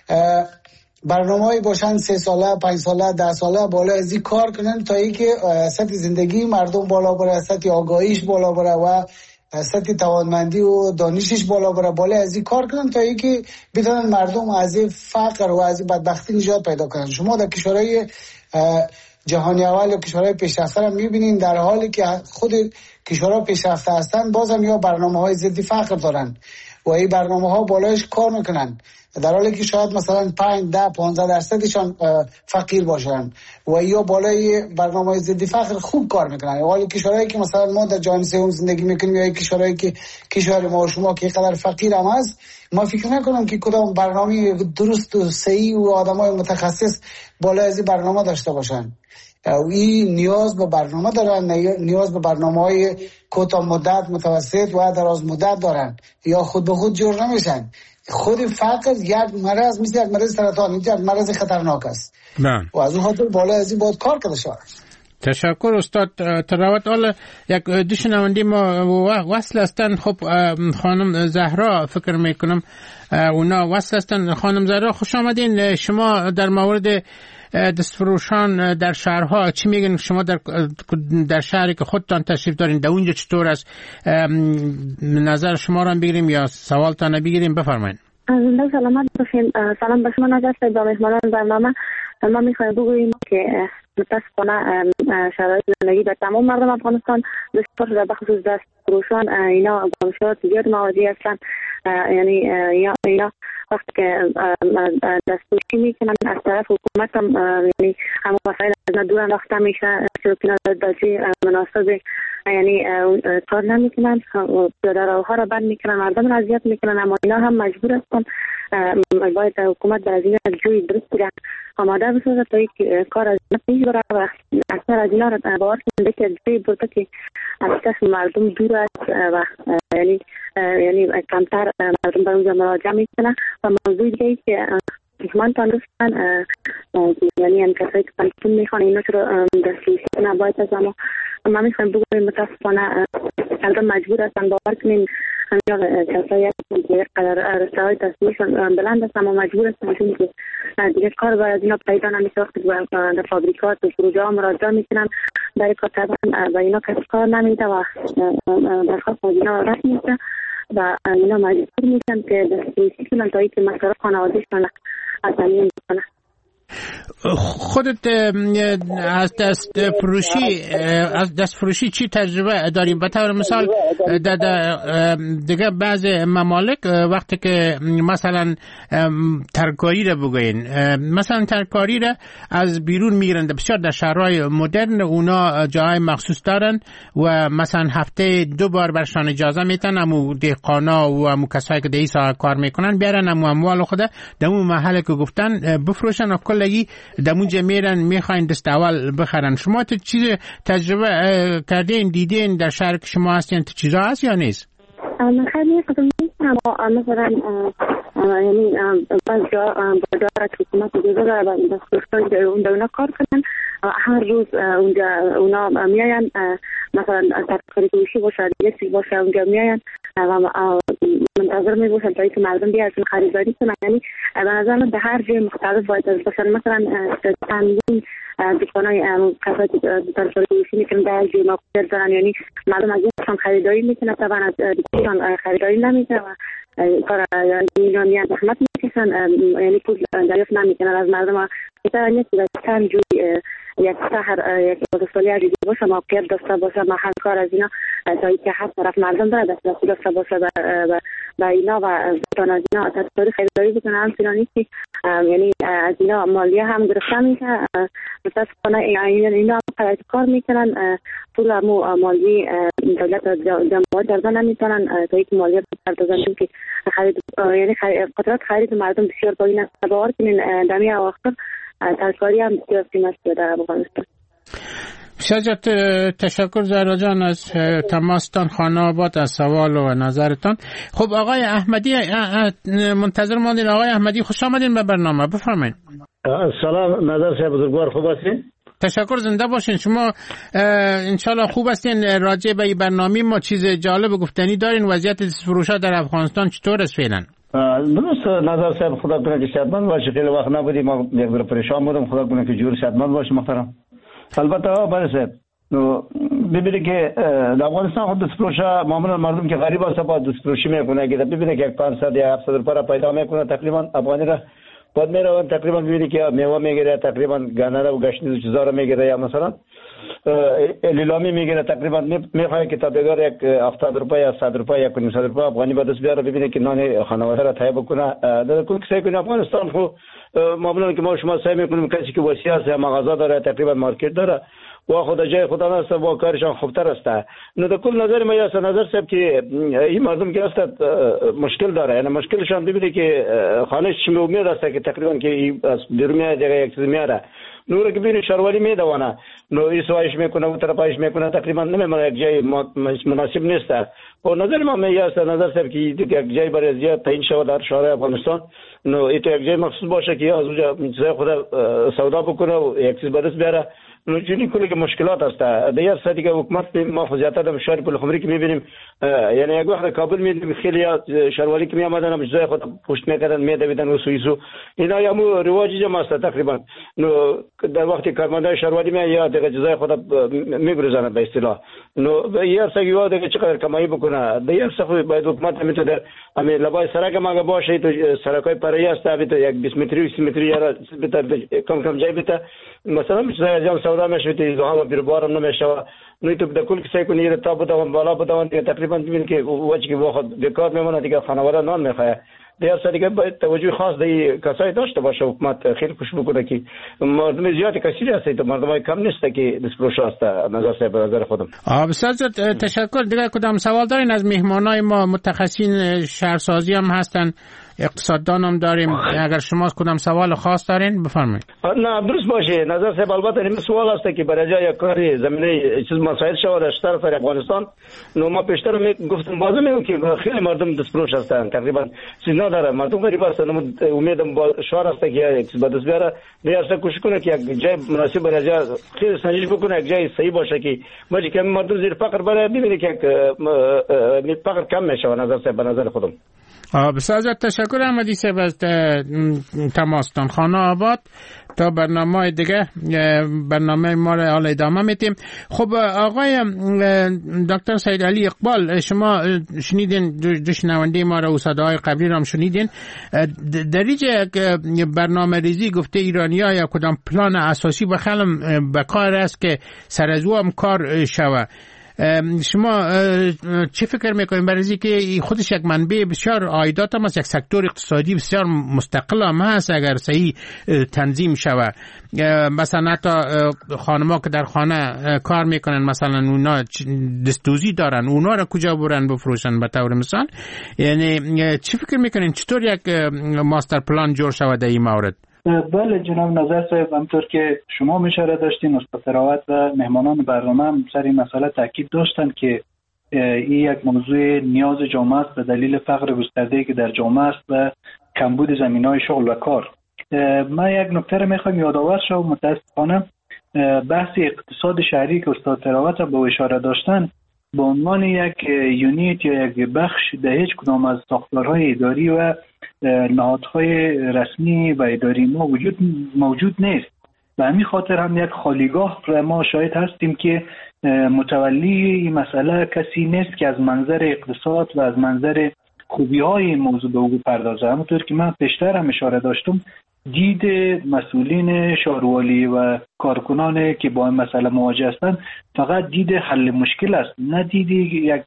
برنامه‌ای باشن 3 ساله 5 ساله 10 ساله بالا از این کار کنن تا اینکه سطح زندگی مردم بالا بره، سطح آگاهیش بالا بره و سطح توانمندی و دانشش بالا بره، بالا از این کار کنن تا اینکه بتونن مردم از فقر و از بدبختی نجات پیدا کنن. شما در کشورهای جهانی اول یا کشورهای پیشرفته را می‌بینید در حالی که خود کشورها پیشرفته هستن بازم یا برنامه‌های ضد فقر دارن و این برنامه‌ها بالایش کار میکنن، در حالی که شاید مثلا 5-10-15% فقیر باشن و یا بالای برنامه‌های ضد فقر خوب کار میکنن. حالی کشورهایی که مثلا ما در جهان سوم زندگی میکنیم یا کشورهایی که کشور ما و شما که قدر فقیر هم هست، ما فکر نکنم که کدام برنامه درست و صحیح و آدمای متخصص بالای از این برنامه داشته باشن. این نیاز به برنامه دارن، نیاز به برنامه‌های کوتاه مدت، متوسط و دراز مدت دارن یا خود به خود جور نمیشن. خود فقر یک مرض مثل یک مرض سرطان، یک مرض خطرناک است و از اون خاطر بالا از این باید کار کرده شود. تشکر استاد تراوت. حالا یک دو شنونده ما وصل هستن. خب خانم زهرا فکر میکنم اونا وصل هستن. خانم زهرا خوش آمدین. شما در مورد دستفروشان در شهرها چی میگن؟ شما در شهری که خودتان تشریف دارین در اونجا چطور است؟ نظر شما را بگیریم یا سوالتان بگیریم؟ بفرمایید. زنده سلامت باشین. سلام به شما نظر با مهمانان برنامه. ما میخوایم بگوییم که متاسفانه شرایط زندگی در تمام مردم افغانستان بسیار شده، به خصوص دستفروشان اینا با مشکلات زیاد مواجه هستند. یعنی اینا وقتی که دستفروشی میکنن از طرف حکومت هم یعنی همه وسایل از دور انداخته میشه، چوکینا داشتی مناسب یعنی کار نمیکنن، پیاده روها را بند میکنن، مردم را اذیت میکنن، اما اینا هم مجبور هستن باید حکومت در از این جوی درست آماده بسازه تا اینکه کار از پیش بره و اکثر از اینا را باور کننده که جوی برده که از دست مردم دور است و یعنی کمتر مردم به اونجا مراجعه میکنن. و موضوع دیگه که من تان دوستان یعنی هم کسایی که پنجتون میخوان اینا چرا دستوشی نباید از ما میخوایم بگویم متاسفانه مردم مجبور هستن باور کنیم همینجا کسایی که قدر رسته های دستوششون بلند هستن اما مجبور هستن چون که دیگه کار باید اینا پیدا نمیشه. وقتی در فابریکات و پروژه ها مراجعه میکنن برای کار طبعا و اینا کسی کار نمیده و درخواست از اینا رد میشه و اینا مجبور میشن که دستوشی کنن تا اینکه مصرف خانوادهشون تامین کنن. خودت از دست فروشی چی تجربه داریم؟ به طور مثال دیگه بعض ممالک وقتی که مثلا ترکاری را بگوین، مثلا ترکاری را از بیرون میگیرن، بسیار در شهرهای مدرن اونا جای مخصوص دارن و مثلا هفته 2 بار برشان اجازه میتن امو دهقانا و امو کسایی که در ساحه کار میکنن بیارن امو اموال خود دمو محله که گفتن بفروشن و کلگی دمونجا میرن میخواین دست اول بخرن. شما تو چیز تجربه کردین دیدین در شهر که شما هستین تو چیزا هست یا نیست؟ من خیلی خودم نیستم مثلا یعنی بازار حکومت دیگه داره و دستگاه در اونا کار کنن، هر روز اونجا اونا میاین مثلا ترکاری فروشی باشه یه چیز باشه اونجا میاین و منتظر می باشن تا اینکه مردم بیان خریداری کنن. یعنی به نظر من به هر جای مختلف باید باشه، مثلا تامین دکانای کسایی که ترکاری فروشی میکنن در جای موقعیت دارن، یعنی مردم از اینشان خریداری میکنن، طبعا از دیگران خریداری نمیکنن و کار ایرانیان زحمت میکشن، یعنی پول دریافت نمیکنن از مردم. مثلا نیست که چند جوی یک شهر یک بازسالی عجیبی باشه، موقعیت داشته باشه، محل کار از اینا تا اینکه هر طرف مردم داره دسترسی داشته باشه و اینا و بتوان از اینا تطبیقی خریداری بکنن. همچنان نیست که یعنی از اینا مالیه هم گرفته میشه، متاسفانه اینا هم کار میکنن، پول مالی دولت جمعیت دردن نمیتونن تا اینکه مالیه بپردازن که خرید یعنی قدرت خرید مردم بسیار پایین است. باور کنین دمی اواخر ترکاری هم بسیار قیمت در افغانستان. شجاعت تشکر زهرا جان از تماستان خانه آباد از سوال و نظرتان. خب آقای احمدی منتظر ماندین. آقای احمدی خوش آمدین به برنامه، بفرمایید. سلام نظر صاحب بزرگوار، خوب هستین؟ تشکر، زنده باشین. شما انشالله خوب هستین. راجع به این برنامه ما چیز جالب گفتنی دارین؟ وضعیت فروشا در افغانستان چطور است فعلا؟ درست نظر صاحب، خدا کنه که صحتمند باشی. خیلی وقت نبودیم، ما یک بار پریشان بودم، خدا کنه که جور صحتمند باشی محترم. البته برای صاحب ببینید که در افغانستان خود دستفروشا معمولا مردم که غریب هست با دستفروشی میکنه، که ببینید که 500 یا 700 روپیه را پیدا میکنه تقریبا افغانی را بعد میره تقریبا ببینید که میوه میگیره، تقریبا گانه و گشنیز و چیزا را میگیره، یا مثلا لیلامی میگیره تقریبا میخواد که تا بگار یک 70 روپیه یا 100 روپیه یا 500 روپیه افغانی به دست بیاره، ببینید که نان خانواده را تهیه بکنه. در کل کسی که افغانستان خو معمولا که ما شما سعی میکنیم کسی که وسیع است، مغازه داره، تقریبا مارکت داره و خود جای خدا نست و کارشان خوبتر است. نو در کل نظر ما است نظر صاحب که این مردم که است مشکل داره، یعنی مشکلشان ببینید که خانه چی امید است که تقریبا که از بیرون دیگه یک چیز میاره نور که ببینید شروری میدونه نو این سوایش میکنه و طرفایش میکنه، تقریبا نمیمونه یک جای مناسب نیست. و نظر ما است نظر صاحب که یک جای برای زیاد تعیین شود در شهر افغانستان، نو این یک جای مخصوص باشه که از اونجا چیزای خدا سودا بکنه و یک چیز به دست بیاره. نو چنین کلی که مشکلات است. دیگر ساعتی که حکومت ما زیادتر در شهر پلخمری که میبینیم، یعنی یک وقت کابل میدیم خیلی شهرواری که میآمدن چیزای خود پشت میکردن میدویدن و سویسو اینا یا مو رواجی جمع است تقریبا. نو در وقتی کارمندای شهرواری می یا دیگه چیزای خود میگرزن به اصطلاح. نو یه سگی وا دیگه چقدر کمایی بکنه. دیگر سخت باید حکومت میتونه همین لبای سرک ما باشه، تو سرکای پرایی است، تو یک 20 متری 20 متری یا کم جای بده مثلا چیزای سودا میشه تو زمان بیربارم نمیشه. نو تو به کل کسی کنی رو تا بدون بالا بدون تقریبا ببین که وجه که واخد بیکار میمونه دیگه، خانواده نان میخواه. دیگر سر دیگه باید توجه خاص دی کسایی داشته باشه حکومت، خیلی خوش بکنه که مردم زیاد کثیری هست، تو مردم کم نیست که دستفروش هست. نظر صاحب نظر خودم. بسیار تشکر. دیگه کدام سوال دارین از مهمانای ما؟ متخصصین شهرسازی هم هستن، اقتصاددان هم داریم. اگر شما کدام سوال خاص دارین بفرمایید. نه درست باشه نظر صاحب. البته این سوال است که برای جای کاری زمینه چیز مسائل شود در طرف افغانستان. نو ما پیشتر گفتم بازم میگم که خیلی مردم دستفروش هستن، تقریبا چیز نداره، مردم غریب هستن. امیدم با شهر است که یک چیز به دست بیاره، دیگر کوشش کنه که یک جای مناسب برای جای خیلی سنجش بکنه، یک جای صحیح باشه که ما که مردم زیر فقر بره، ببینید که فقر کم میشه. نظر صاحب به نظر خودم. بسیار زیاد تشکر احمدی صاحب از تماستان خانه آباد. تا برنامه دیگه برنامه ما را حالا ادامه میتیم. خب آقای دکتر سید علی اقبال، شما شنیدین دو شنونده ما را و صداهای قبلی را هم شنیدین. در اینجا برنامه ریزی گفته ایرانی‌ها یا کدام پلان اساسی به کار است که سر از او هم کار شوه. شما چه فکر میکنید برای اینکه خودش یک منبع بسیار عایدات هم است، یک سکتور اقتصادی بسیار مستقل هم هست اگر صحیح تنظیم شوه؟ مثلا حتی خانما که در خانه کار میکنن، مثلا اونا دستوزی دارن، اونا را کجا برن بفروشن به طور مثال؟ یعنی چه فکر میکنین چطور یک ماستر پلان جور شوه در این مورد؟ بله جناب نظر صاحب، همطور که شما اشاره داشتین، استاد ثروت و مهمانان برنامه هم سر این مسئله تاکید داشتن که این یک موضوع نیاز جامعه است به دلیل فقر گسترده‌ای که در جامعه است و کمبود زمینه‌های شغل و کار. من یک نکته رو میخوام یادآور شم. متاسفانه بحث اقتصاد شهری که استاد ثروت به اشاره داشتن به عنوان یک یونیت یا یک بخش در هیچ کدام از ساختارهای اداری و نهادهای رسمی و اداری ما موجود نیست. و همین خاطر هم یک خالیگاه ما شاهد هستیم که متولی این مسئله کسی نیست که از منظر اقتصاد و از منظر خوبی‌های این موضوع به او بپردازه. همونطور که من پیشتر هم اشاره داشتم، دید مسئولین شهروالی و کارکنان که با این مسئله مواجه هستند فقط دید حل مشکل است، نه دید یک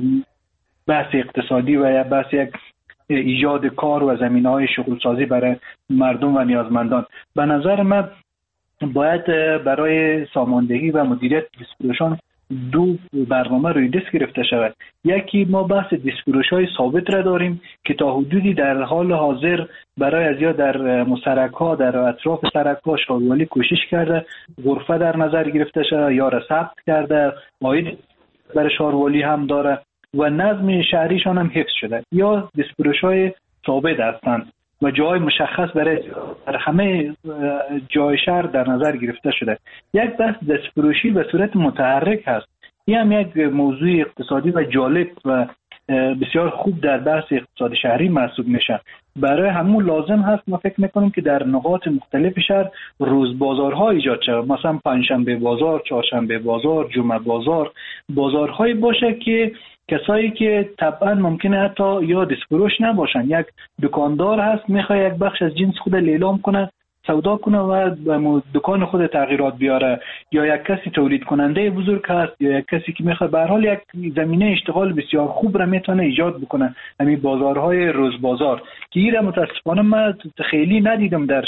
بحث اقتصادی و یا بحث یک ایجاد کار و زمینه‌های شغل سازی برای مردم و نیازمندان. به نظر من باید برای ساماندهی و مدیریت دیسپروشان دو برنامه روی دست گرفته شود. یکی ما بحث دیسپروش‌های ثابت را داریم که تا حدودی در حال حاضر برای از یا در مسرک‌ها در اطراف سرک‌ها شهروالی کوشش کرده غرفه در نظر گرفته شده یا را ثبت کرده، عاید برای شهروالی هم داره و نظم شهریشان هم حفظ شده، یا دیسپروش‌های ثابت هستند و جای مشخص برای در همه جای شهر در نظر گرفته شده. یک بحث دستفروشی به صورت متحرک هست. این هم یک موضوع اقتصادی و جالب و بسیار خوب در بحث اقتصاد شهری محسوب میشه. برای همون لازم هست ما فکر میکنیم که در نقاط مختلف شهر روز بازارها ایجاد شود، مثلا پنجشنبه بازار، چهارشنبه بازار، جمعه بازار، بازارهایی باشه که کسایی که طبعا ممکنه حتی یا دستفروش نباشن، یک دکاندار هست میخواد یک بخش از جنس خود لیلام کنه، سودا کنه و به دکان خود تغییرات بیاره، یا یک کسی تولید کننده بزرگ هست، یا یک کسی که میخواد به هر حال یک زمینه اشتغال بسیار خوب را میتونه ایجاد بکنه. همین بازارهای روز بازار که ایره متاسفانه من خیلی ندیدم در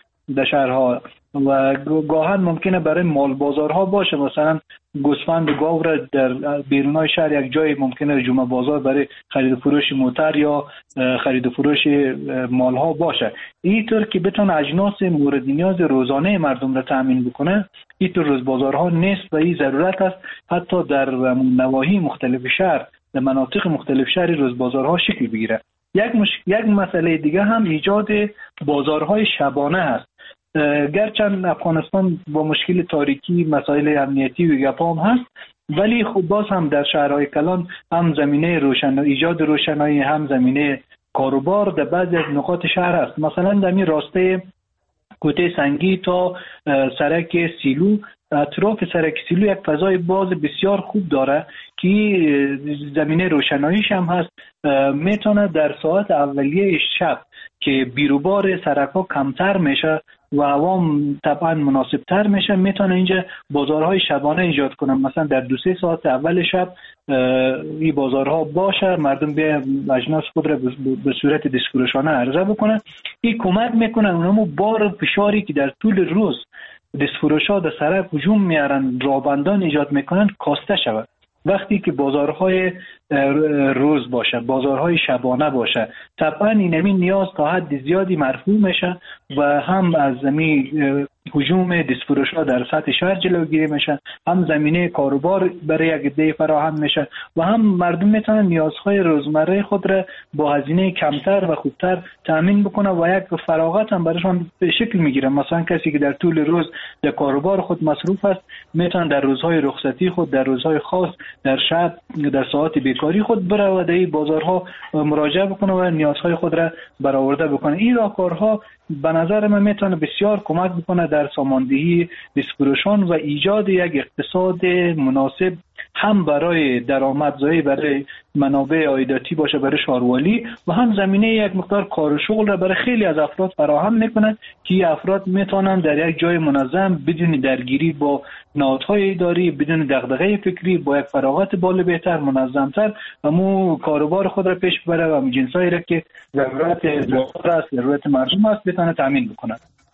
شهرها و گاهن ممکنه برای مال بازارها باشه، مثلا گوسفند گاو را در بیرونای شهر یک جای ممکنه جمعه بازار برای خرید و فروش موتر یا خرید و فروش مالها باشه، اینطور که بتونه اجناس مورد نیاز روزانه مردم را تامین بکنه. اینطور روز بازارها نیست و این ضرورت است حتی در نواحی مختلف شهر، در مناطق مختلف شهر روز بازارها شکل بگیره. یک مسئله دیگه هم ایجاد بازارهای شبانه هست. گرچند افغانستان با مشکل تاریکی، مسائل امنیتی و گپا هم هست، ولی خب باز هم در شهرهای کلان هم زمینه ایجاد روشنایی، هم زمینه کاروبار در بعضی از نقاط شهر هست. مثلا در این راسته کوته سنگی تا سرک سیلو، اطراف سرک سیلو یک فضای باز بسیار خوب داره که زمینه روشناییش هم هست. میتونه در ساعت اولیه شب که بیروبار سرک‌ها کمتر میشه و عوام طبعا مناسب تر میشه، میتونه اینجا بازارهای شبانه ایجاد کنن. مثلا در 2-3 ساعت اول شب این بازارها باشه، مردم به اجناس خود را به صورت دستفروشانه عرضه بکنن. این کمک میکنه اونمو بار فشاری که در طول روز دستفروشا در سرک هجوم میارن، رابندان ایجاد میکنن، کاسته شود. وقتی که بازارهای روز باشه، بازارهای شبانه باشه، طبعا این نیاز تا حد زیادی مرفوع میشه و هم از هجوم دستفروش‌ها در سطح شهر جلوگیری میشه، هم زمینه کاروبار برای یک عده فراهم میشه و هم مردم میتونن نیازهای روزمره خود را با هزینه کمتر و خوبتر تامین بکنه و یک فراغت هم براشون به شکل میگیره. مثلا کسی که در طول روز در کاروبار خود مصروف است میتونه در روزهای رخصتی خود، در روزهای خاص، در شب، در ساعات بیکاری خود بره و در بازارها مراجعه بکنه و نیازهای خود را برآورده بکنه. این راهکارها به نظر من میتونه بسیار کمک بکنه در ساماندهی دستفروشان و ایجاد یک اقتصاد مناسب، هم برای درآمدزایی، برای منابع عایداتی باشه برای شهروالی و هم زمینه یک مقدار کار و شغل را برای خیلی از افراد فراهم میکنه که افراد میتونن در یک جای منظم بدون درگیری با نهادهای اداری، بدون دغدغه فکری، با یک فراغت بال بهتر، منظمتر همو کاروبار خود را پیش ببره و همون جنسایی را که ضرورت بازار است، ضرورت مردم است بتونه تامین بکنه.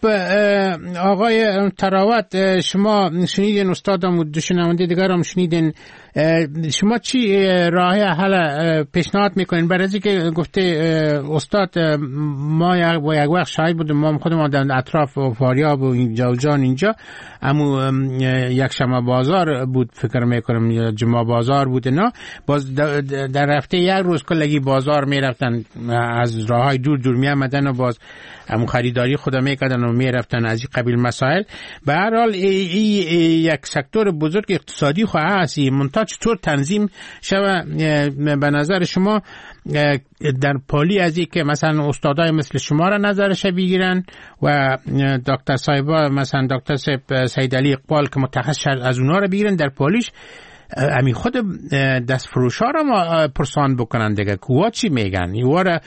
آقای تراوت، شما شنیدین، استاد هم دو شنونده دیگر هم شنیدین، شما چی راه حل پیشنهاد میکنین؟ برای از اینکه گفته استاد ما یک وقت شاهد بودیم، ما خودمون در اطراف فاریاب و اینجا و جان اینجا امو یک شنبه بازار بود، فکر میکنم یا جمعه بازار بود، نه باز در هفته یک روز کلگی بازار میرفتن، از راههای دور دور میامدن و باز امو خریداری خدا میکردن و میرفتن از این قبیل مسائل. به هر حال یک سکتور بزرگ اقتصادی خواهد هست، منتها چطور تنظیم شود به نظر شما در پالی از این که مثلا استادای مثل شما را نظرش بگیرن و دکتر صاحبا مثلا دکتر سید علی اقبال که متخصص از اونا را بگیرن در پالیش، امی خود دست فروشا را ما پرسان بکنن دیگه که چی میگن،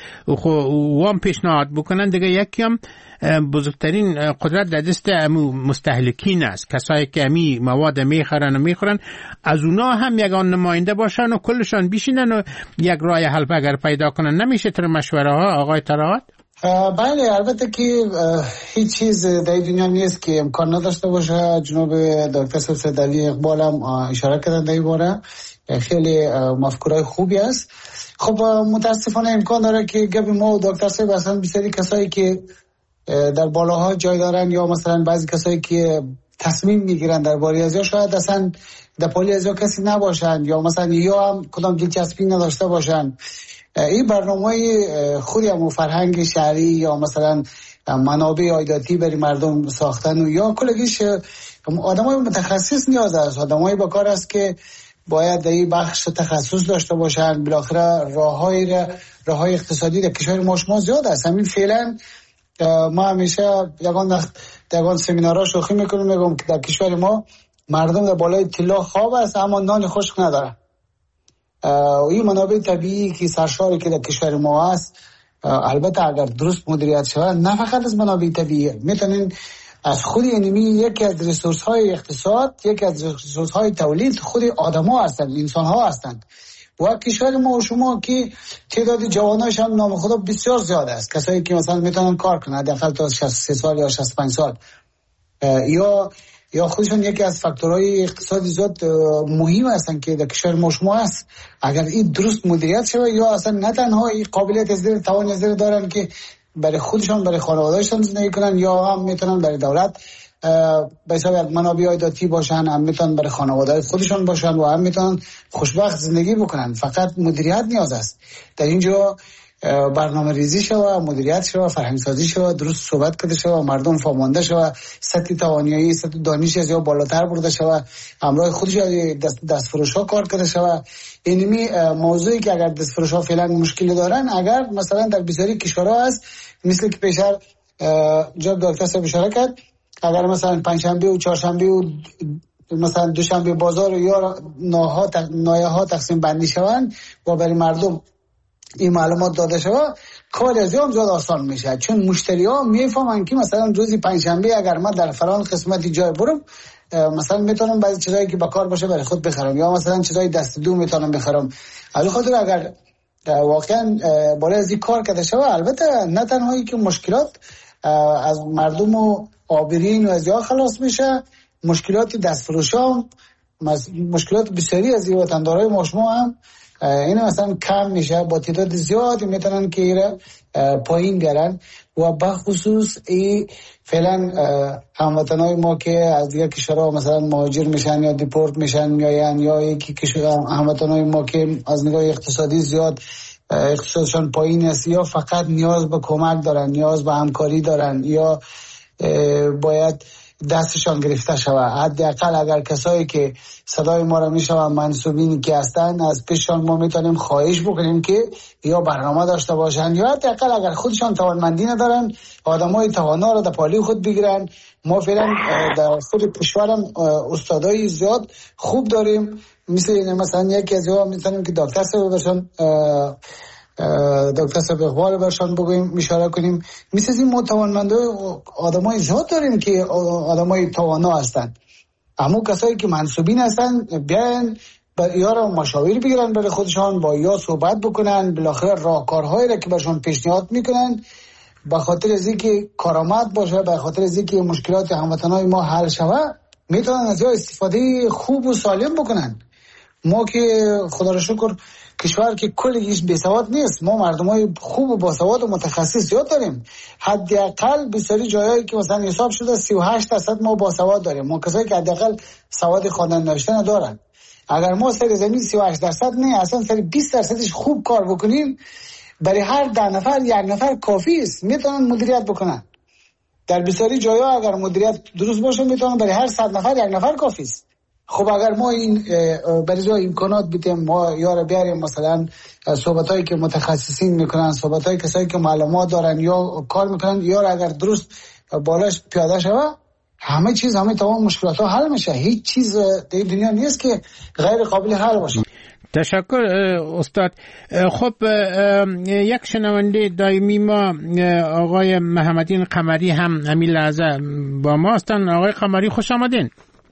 وام پیشنهاد بکنن دیگه. یکی هم بزرگترین قدرت در دست مستهلکین است، کسایی که امی مواد میخورن از اونا هم یگان نماینده باشن و کلشان بیشینن و یک راه حل اگر پیدا کنن. نمیشه تر مشوره ها آقای تراوت؟ بله، البته که هیچ چیز در دنیا نیست که امکان نداشته باشه. جناب دکتر سید علی اقبال هم اشاره کردن در این باره، خیلی مفکورای خوبی است. خب متاسفانه امکان داره که گپ ما و دکتر صاحب اصلا بسیاری کسایی که در بالاها جای دارن یا مثلا بعضی کسایی که تصمیم میگیرن در باره ازیا شاید اصلا در پالی ازیا کسی نباشن یا مثلا یا هم کدام دلچسپی نداشته باشن. این برنامه خودی هم فرهنگ شهری یا مثلا منابع عایداتی برای مردم ساختن و یا کلگیش آدمای متخصص نیاز است، آدمای با کار است که باید در این بخش تخصص داشته باشن. بالاخره راههای اقتصادی در کشور ما شما زیاد است. همین فعلا ما همیشه یگان سمینارها شوخی میگم که در کشور ما مردم در بالای طلا خواب است اما نان خشک نداره. این منابع طبیعی که سرشاری که در کشور ما است، البته اگر درست مدیریت شود، نه فقط از منابع طبیعی، میتونین از خود اینمی یکی از ریسورس های اقتصاد، یکی از ریسورس های تولید خود آدم ها هستند، انسان ها هستند. و کشور ما و شما که تعداد جواناش هم نام خدا بسیار زیاد است، کسایی که مثلا میتونن کار کنن حداقل تا 63 سال یا 65 سال، یا خودشون یکی از فاکتورهای اقتصادی زیاد مهم هستن که در کشور ما شما است. اگر این درست مدیریت شود یا اصلا نه تنها این قابلیت از توان از دارن که برای خودشون برای خانواده‌شون زندگی کنن، یا هم میتونن برای دولت به حساب منابع عایداتی باشن، هم میتونن برای خانواده خودشون باشن و هم میتونن خوشبخت زندگی بکنن. فقط مدیریت نیاز است. در اینجا برنامه ریزی شود، مدیریت شود، فرهنگ سازی شود، درست صحبت کرده شود، مردم فهمانده شود، سطح توانایی، سطح دانش از یا بالاتر برده شود، همراه خودش دست فروشا کار کرده شود. اینمی موضوعی که اگر دست فروشا فعلا مشکلی دارن، اگر مثلا در بسیاری کشورها است مثل که پیشتر جناب دکتر صاحب اشاره کرد، اگر مثلا پنجشنبه و چهارشنبه و مثلا دوشنبه بازار یا نایه ها تقسیم بندی شوند و برای مردم این معلومات داده شود، کار از هم زیاد آسان میشه، چون مشتری ها میفهمن که مثلا روزی پنجشنبه اگر من در فلان قسمتی جای برم مثلا میتونم بعضی چیزایی که با کار باشه برای خود بخرم یا مثلا چیزای دست دو میتونم بخرم. علی خاطر اگر واقعا بالای از این کار کرده شود، البته نه تنهایی که مشکلات از مردم و آبرین و از یا خلاص میشه، مشکلات دستفروشان، مشکلات بسیاری از وطندارای ما شما هم این مثلا کم میشه، با تعداد زیادی میتونن که ایره پایین بیارن. و بخصوص ای فعلا هموطنای ما که از دیگر کشورها مثلا مهاجر میشن یا دیپورت میشن میاین، یا یکی هموطنای ما که از نگاه اقتصادی زیاد اقتصادشان پایین است، یا فقط نیاز به کمک دارن، نیاز به همکاری دارن، یا باید دستشان گرفته شود. حداقل اگر کسایی که صدای ما را میشنون منصوبینی که هستن، از پیششان ما میتونیم خواهش بکنیم که یا برنامه داشته باشن، یا حداقل اگر خودشان توانمندی ندارن آدمای توانا را در پالی خود بگیرن. ما فعلا در خود کشورم استادای زیاد خوب داریم، مثلا یکی از ها میتونیم که دکتر صاحب اقبال برشان بگویم، اشاره کنیم. مثل این متوانمنده آدمای زیاد داریم که آدمای توانا هستن. اما کسایی که منصوبین هستن بیاین یا را مشاوره بگیرن برای خودشان، با یا صحبت بکنن، بالاخره راهکارهایی را که برشان پیشنهاد میکنن به خاطر از اینکه کارآمد باشه، به خاطر از اینکه مشکلات هموطنای ما حل شود، میتونن از یا استفاده خوب و سالم بکنن. ما که خدا را شکر کشور که کلیش بیسواد نیست، ما مردمای خوب و باسواد و متخصص زیاد داریم. حداقل بسیاری جایایی که مثلا حساب شده 38% ما باسواد داریم. ما کسایی که حداقل سواد خواندن نوشتن ندارن. اگر ما سر زمین 38% نه، اصلا سر 20% خوب کار بکنیم، برای هر 10 نفر 1 نفر کافی است، میتونن مدیریت بکنن. در بسیاری جایا اگر مدیریت درست باشه میتونن برای هر 100 نفر 1 نفر کافی است. خب اگر ما این برای امکانات بدیم، ما یارو بیاریم، مثلا صحبتایی که متخصصین میکنن، صحبتایی کسایی که معلومات دارن یا کار میکنن، یارو اگر درست بالاش پیاده شود، همه چیز، همه تمام مشکلات ها حل میشه. هیچ چیز در دنیا نیست که غیر قابل حل باشه. تشکر استاد. خب یک شنونده دائمی ما آقای محمدین قمری هم همین لحظه با ما هستن. آقای قمری خوش آمدین.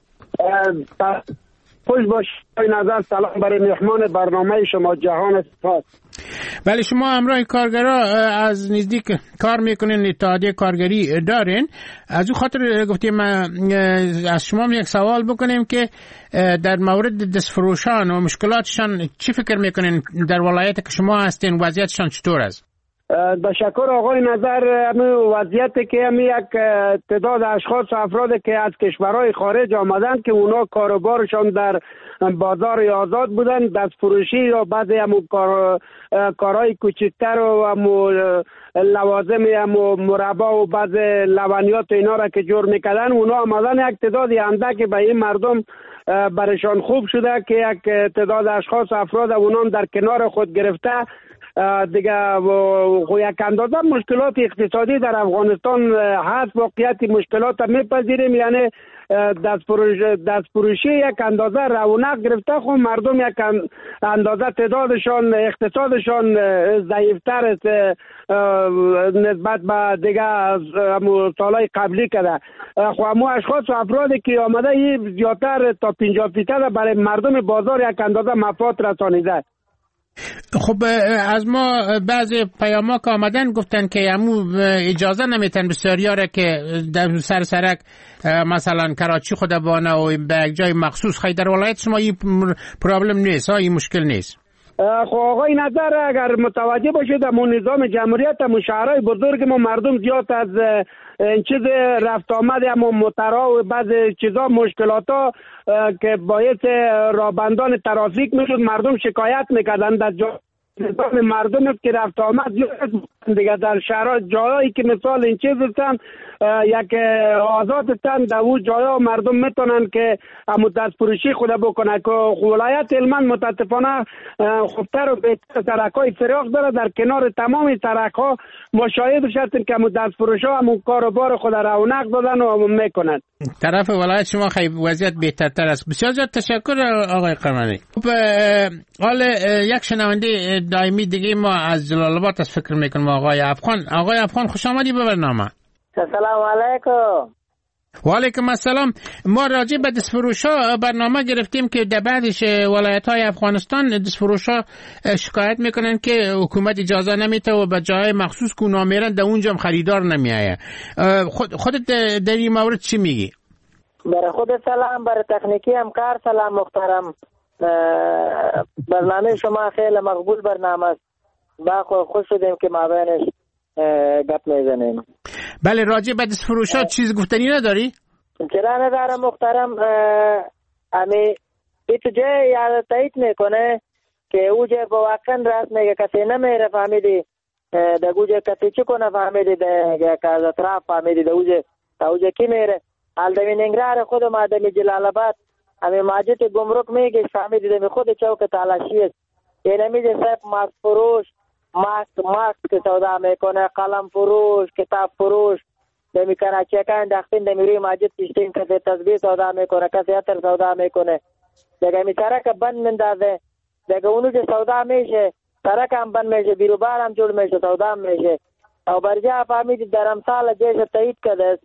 خوش باش. نظر سلام برای مهمان برنامه شما جهان سپاس. بله، شما همراه کارگرها از نزدیک کار میکنین، اتحادیه کارگری دارین. از اون خاطر گفتیم از شما یک سوال بکنیم که در مورد دستفروشان و مشکلاتشان چی فکر میکنین در ولایت که شما هستین، وضعیتشان چطور است؟ تشکر آقای نظر. وضعیتی که یک تعداد اشخاص و افرادی که از کشورهای خارج آمدن که اونا کاروبارشان در بازار آزاد بودن، دست فروشی یا بعضی کارهای کوچکتر و لوازم مربا و بعضی لبنیات اینا را که جور میکردن، اونا آمدن. یک تعدادی اندک به این مردم برشان خوب شده که یک تعداد اشخاص و افراد اونان در کنار خود گرفته دیگه یک اندازه مشکلات اقتصادی در افغانستان هست. واقعیت مشکلات میپذیریم، یعنی دست فروشی یک اندازه رونق گرفته، خب مردم یک اندازه تعدادشان اقتصادشان ضعیفتر است نسبت به دیگه سالهای قبلی کرده. خب اما اشخاص و افرادی که آمده این زیادتر تا 50% برای مردم بازار یک اندازه مفاد رسانیده. خب از ما بعضی پیاما که آمدن گفتن که امو اجازه نمیتن بسیاری را که در سرک مثلا کراچی خودبانه و به یک جای مخصوص خیلی در ولایت شما این پرابلم نیست، این مشکل نیست. خب آقای نظر اگر متوجه باشید در نظام جمهوریت شهرهای بزرگ ما مردم زیاد از این چیز رفت آمد اما مترا و بعض چیزا مشکلاتا که باعث رابندان ترافیک میشد مردم شکایت میکردن. در نظام مردم است که رفت آمد زیاد دیگه در شهرها جایی که مثال این چیز هستن یک آزاد هستن، در اون جاها مردم میتونن که همون دست فروشی خود بکنن. که ولایت هلمند متاسفانه خوبتر و بهتر سرک‌های فراخ داره. در کنار تمام سرک‌ها مشاهده شدیم که همون دست فروشا همون کاروبار خود رونق دادن و میکنن. طرف ولایت شما خیلی وضعیت بهترتر است. بسیار زیاد تشکر آقای قمری. خب حالا یک شنونده دائمی دیگه ما از جلال آباد از فکر میکنم آقای افغان. آقای افغان خوش آمدی به برنامه. سلام علیکم. و علیکم السلام. ما راجع به دستفروشا برنامه گرفتیم که در بعضش ولایت‌های افغانستان دستفروشا شکایت میکنن که حکومت اجازه نمیده و به جای مخصوص که اونا میرن در اونجا هم خریدار نمیایه. خودت در این مورد چی میگی؟ برای خود سلام، برای تکنیکی همکار سلام محترم. برنامه شما خیلی مقبول برنامه است. با خوش شدیم که ما بینش گپ میزنیم. بله، راجع به دستفروشات چیز گفتنی نداری؟ چرا ندارم محترم. امی ایتو جای یاد تایید میکنه که اوجه با واقعا راست میگه، کسی نمیره فهمیدی در اوجه کسی چی کنه فهمیدی در که از اطراف فهمیدی در اوجه کی میره. حال در ننگرهار خود ما در جلال آباد امی ماجد گمرک میگه فهمیدی در خود چوک تالاشی است. این میگه صاحب ماسک فروش، ماسک که سودا میکنه، قلم فروش، کتاب فروش دمی کنه، چکان داختین دمی روی ماجد پیشتین کسی تسبیح سودا میکنه، کسی عطر سودا میکنه. دیگه می سرک بند مندازه، دیگه اونو که سودا میشه سرک هم بند میشه، بیروبار هم جور میشه، سودا هم میشه. او برجا فهمیدی در امثال جیش تایید کده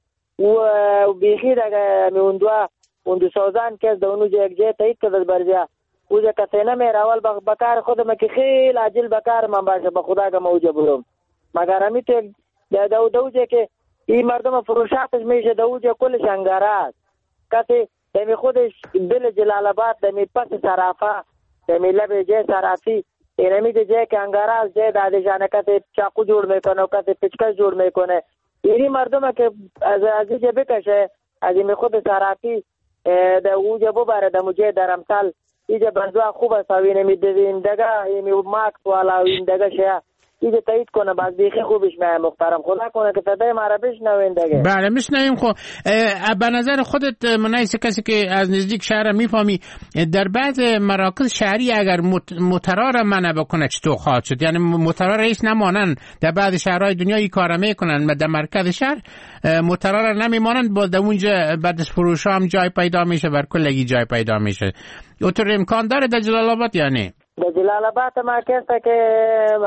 و بیخی دیگه می اندو سوزان کس ده اونو جه یک جه تایید کده برجا اوجه کسی نمیر. اول بکار خودم که خیل عجل بکار من باشه با خدا که موجه برم، مگر همی تو دوجه که این مردم فروشاتش میشه دوجه کلش انگاره کسی دمی خودش دل جلال آباد دمی پس صرافه دمی لب جه صرافی اینمی جه که انگاره از جه داده جانه کسی چاقو جور میکنه و کسی پچکش جور میکنه. اینی مردم که از جه بکشه از این خود صرافی ده اوجه بباره دمو جه در امثال ایجا بنزوها خوب است و اینمی دگه اینمی ماکس والا و این دگه شیا ایجا تایید کنه باز بیخی خوبش میه محترم. خدا کنه که صدای ما را بشنوین دیگه. بله میشنویم. خب به نظر خودت منایس کسی که از نزدیک شهر میفهمی در بعض مراکز شهری اگر موترا را منع بکنه چطور خواهد شد؟ یعنی موترا رئیس نمانند در بعض شهرهای دنیا این کارا میکنن و در مرکز شهر موترا را نمیمانند، با در اونجا بعد از فروش هم جای پیدا میشه، بر کلگی جای پیدا میشه. اوتر امکان داره در جلال آباد یا نه؟ در جلال آباد ما کسته که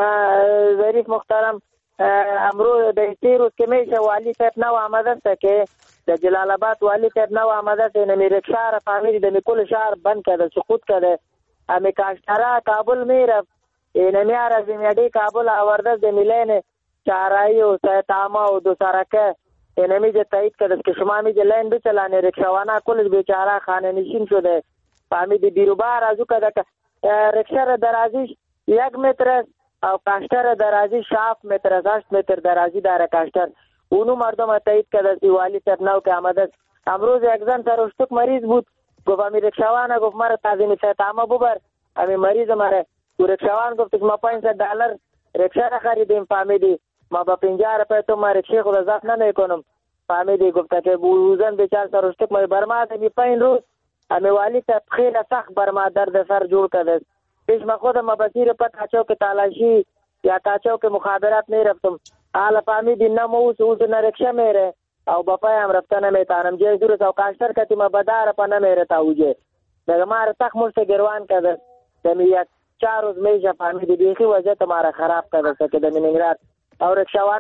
ظریف محترم امرو در سی روز که میشه والی صاحب نو آمده است که در جلال آباد والی صاحب نو آمده است. اینمی رکشا را فهمیدی دمی کل شهر بند کرده، سقوط کرده. امی کاشترا کابل میرفت، اینمی از میادی کابل آورده دمی لین چهارایی و سیتاما و دو سرکه اینمی جه تایید کرده که شما می جه لین بچلانی رکشاوانا کلش بیچاره خانه نشین شده. فهمیدی بیروبار ازو که رکشا درازیش 1 متر است او کاشتر درازیش 7 متر است، 8 متر درازی داره کاشتر. اونو مردم تایید کرده سی والی صاحب نو که آمده است. امروز یک زن سرشتک مریض بود، گفت امی رکشاوانه گفت مرا تازینی سیتاما ببر امی مریض مره. رکشاوان گفت ما $500 رکشا را خریدیم. فهمیدی ما با 50 روپیه تو ما رکشی خود ضبط نمیکنم. فهمیدی گفت که بوزن بیچار سرشتک ما برما دمی 5 روز امی والی صاحب خیلی سخت برما درد سر جور کرده. پیش ما خودم بسیر پت کچو که تالاشی یا کچو که مخابرات میرفتم. حالا فهمیدی نموس اوز نرکشه میره او بپای هم رفته نمیتانم جای دورست او کاشتر کتی ما بدار پا نمیره تا اوجه دیگه ما را سخت مشت گروان کرده. دمی 4 روز میشه فهمیدی بیخی وضعیت ما را خراب کرده که دمی نگراد او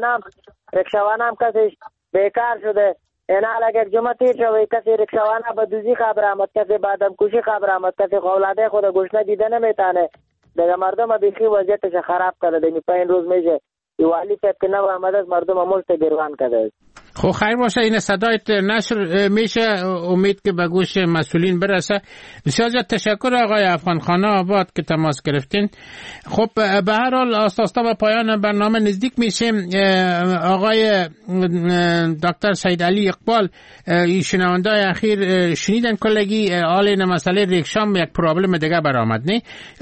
رکشاوانم کسیش بیکار شده. این حال اگر جمعه تیر شوی کسی رکشاوانا با دوزی خبر آمد، کسی بادم کشی خبر آمد، کسی خولاده خود گوشنه دیده نمیتانه دیگه مردم بیخی وضعیتش خراب کرده. دمی 5 روز میشه والی صاحب که نو آمده است مردم ملت گروان کرده است. خب خیر باشه، این صدایت نشر میشه، امید که به گوش مسئولین برسه. بسیار زیاد تشکر آقای افغانخانه آباد که تماس گرفتین. خب به هر حال آستاستا به پایان برنامه نزدیک میشیم. آقای دکتر سید علی اقبال شنونده اخیر شنیدن کلگی حال این مسئله ریکشام یک پرابلم دیگه برآمد نه؟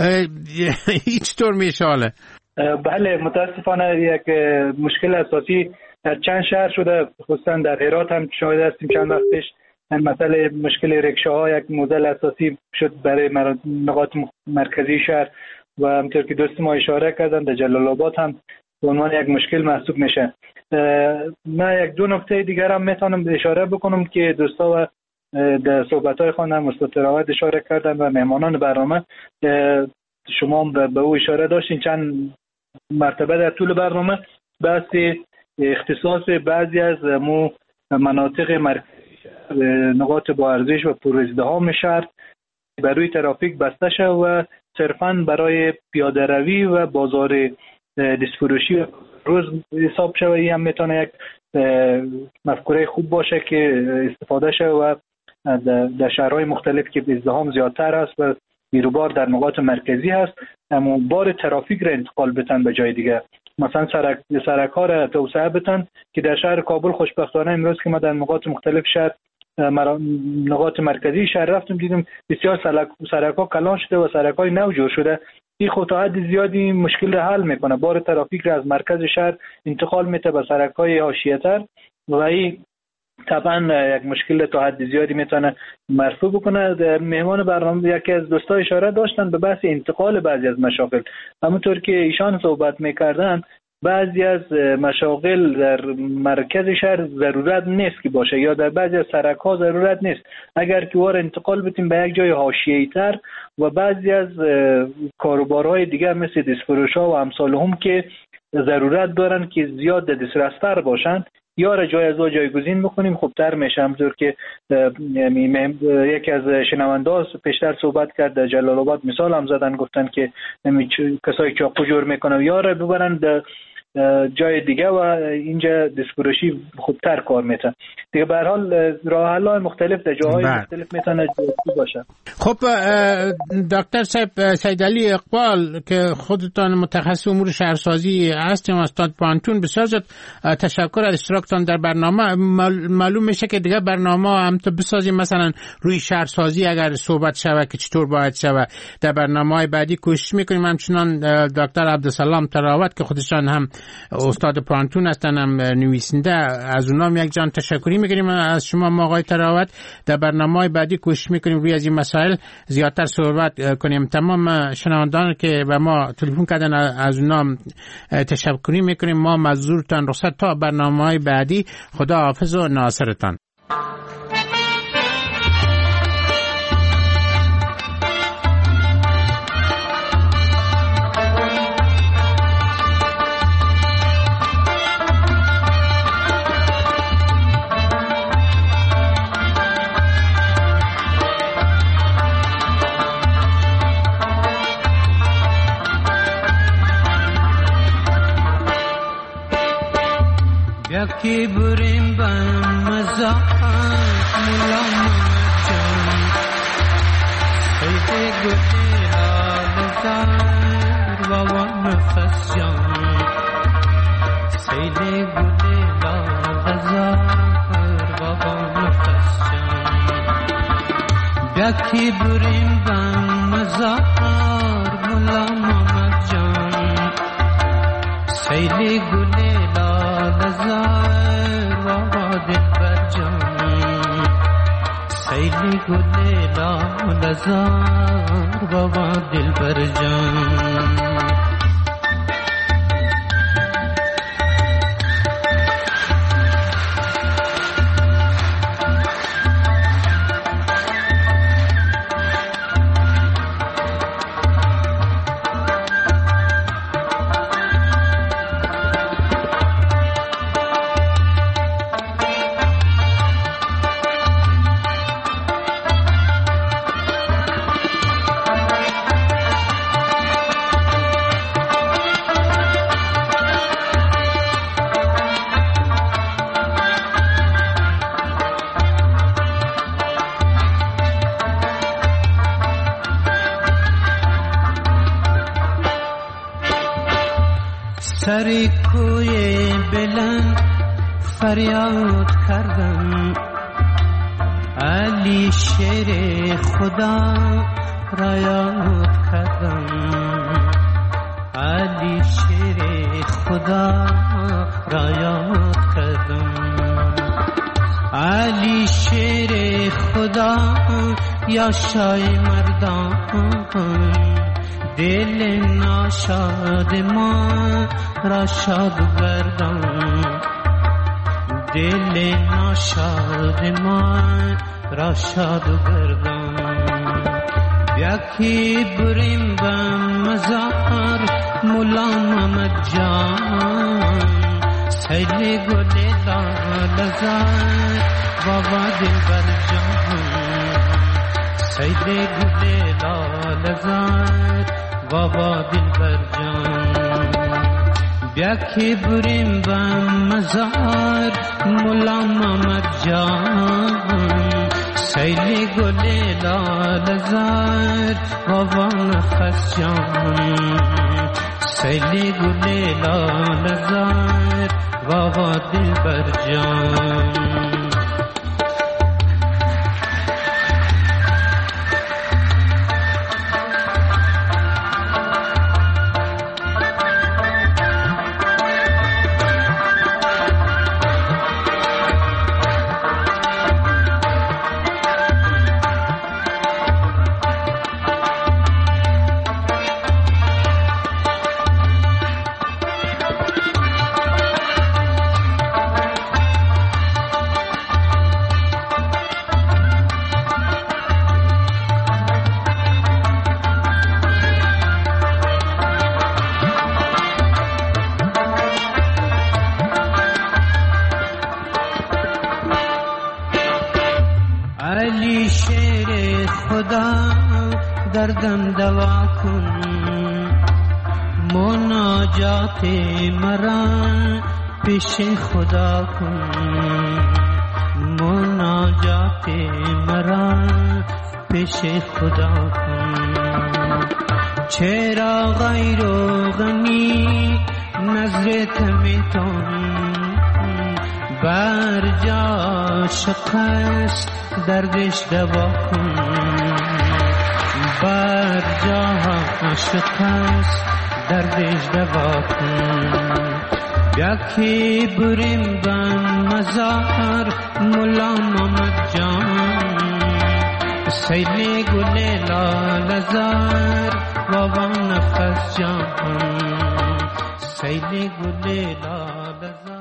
هیچ طور میشه حاله؟ بله متاسفانه یک مشکل اساسی در چند شهر شده، خصوصا در هرات هم شاهد هستیم چند وقت پیش. مسئله مشکل رکشاها یک موضوع اساسی شد برای نقاط مرکزی شهر و همطور که دوست ما اشاره کردن در جلال آباد هم به عنوان یک مشکل محسوب میشه. من یک دو نکته دیگر هم میتونم اشاره بکنم که دوستا و در صحبت‌های خانم مستطرعات اشاره کردن و مهمانان برنامه شما به او اشاره داشتین چند مرتبه در طول برنامه. بحث اختصاص بعضی از مناطق نقاط با ارزش و پرازدحام شهر برای ترافیک بسته شد و صرفاً برای پیاده روی و بازار دستفروشی روز حساب شود. این هم میتونه یک مفکوره خوب باشه که استفاده شد و در شهرهای مختلف که ازدحام زیادتر است و بیروبار در نقاط مرکزی هست، اما بار ترافیک را انتقال بتن به جای دیگه. مثلا سرک‌ها را توسعه بتن که در شهر کابل خوشبختانه امروز که ما در نقاط مختلف شهر نقاط مرکزی شهر رفتم دیدم بسیار سرک‌ها کلان شده و سرک‌های نو جور شده. این خود تا حد زیادی مشکل را حل میکنه، بار ترافیک را از مرکز شهر انتقال میده به سرک‌های حاشیه‌تر و این طبعا یک مشکل تا حد زیادی میتونه مرفوع بکنه. مهمان برنامه یکی از دوستان اشاره داشتن به بحث انتقال بعضی از مشاغل. همونطور که ایشان صحبت میکردن بعضی از مشاغل در مرکز شهر ضرورت نیست که باشه یا در بعضی از سرک‌ها ضرورت نیست، اگر که وار انتقال بتیم به یک جای حاشیه‌ای تر و بعضی از کاروبارهای دیگر مثل دستفروش‌ها و امثالهم که ضرورت دارن که زیاد دسترستر باشن یا را جای از جایگزین بکنیم خوبتر میشه. همونطور که یکی از شنونده‌ها پیشتر صحبت کرد در جلال آباد مثال هم زدن، گفتن که کسایی چاقو جور میکنن یا را ببرن جای دیگه و اینجا دستفروشی خوبتر کار میتونه. دیگه به هر حال راه حل‌های مختلف در جاهای مختلف میتونه باشه. خب دکتر صاحب سید علی اقبال که خودتان متخصص امور شهرسازی هستیم استاد پانتون، بسیار زیاد تشکر از اشتراکتان در برنامه. معلوم میشه که دیگه برنامه هم تو بسازیم مثلا روی شهرسازی اگر صحبت شود که چطور باید شود در برنامه‌های بعدی کوشش میکنیم. همچنان دکتر عبدالسلام تراوت که خودشان هم استاد پانتون هستن هم نویسنده، از اونام یک جان تشکری میکنیم از شما آقای تراوت. در برنامه‌های بعدی کوشش میکنیم روی از این مسائل زیادتر صحبت کنیم. تمام شنوندان که به ما تلفن کردن از اونام تشکری میکنیم. ما مزورتان رخصت تا برنامه‌های بعدی. خدا حافظ و ناصرتان. یکی بریم بم مزاحم ملام جان سیده گلی لالزار و نفس جان سیده گلی لالزار و نفس جان یکی بریم بم مزاحم ملام جان سیده گلی لالزار و دلبر جان سیلی گل لالزار و دلبر جان. سری کوی بلند فریاد کردم علی شیر خدا را یاد کردم علی شیر خدا را یاد کردم علی شیر خدا یا شای مردان دل ناشاد ما را شاد گردان دل ناشاد ما را شاد گردان یکی بریم بم مزار مولا محمد جان سیل گل لالزار بابا دلبر جان سیل گل لالزار بابا دلبر جان یکی بریم بم مزار مولا محمد جان سیلی گل لال زار و نفس جان سیلی گل لال زار و دلبر جان علی شیر خدا دردم دوا کن مناجات مرا پیش خدا کن مناجات مرا پیش خدا کن چرا غیر و غنی نظرت میتون بر جا شکست دردش دوا کن بر جا شکست دردش دوا کن بیا که بریم بم مزار مولا محمد جان سیل گل لال زار و نفس جان سیل گل لال زار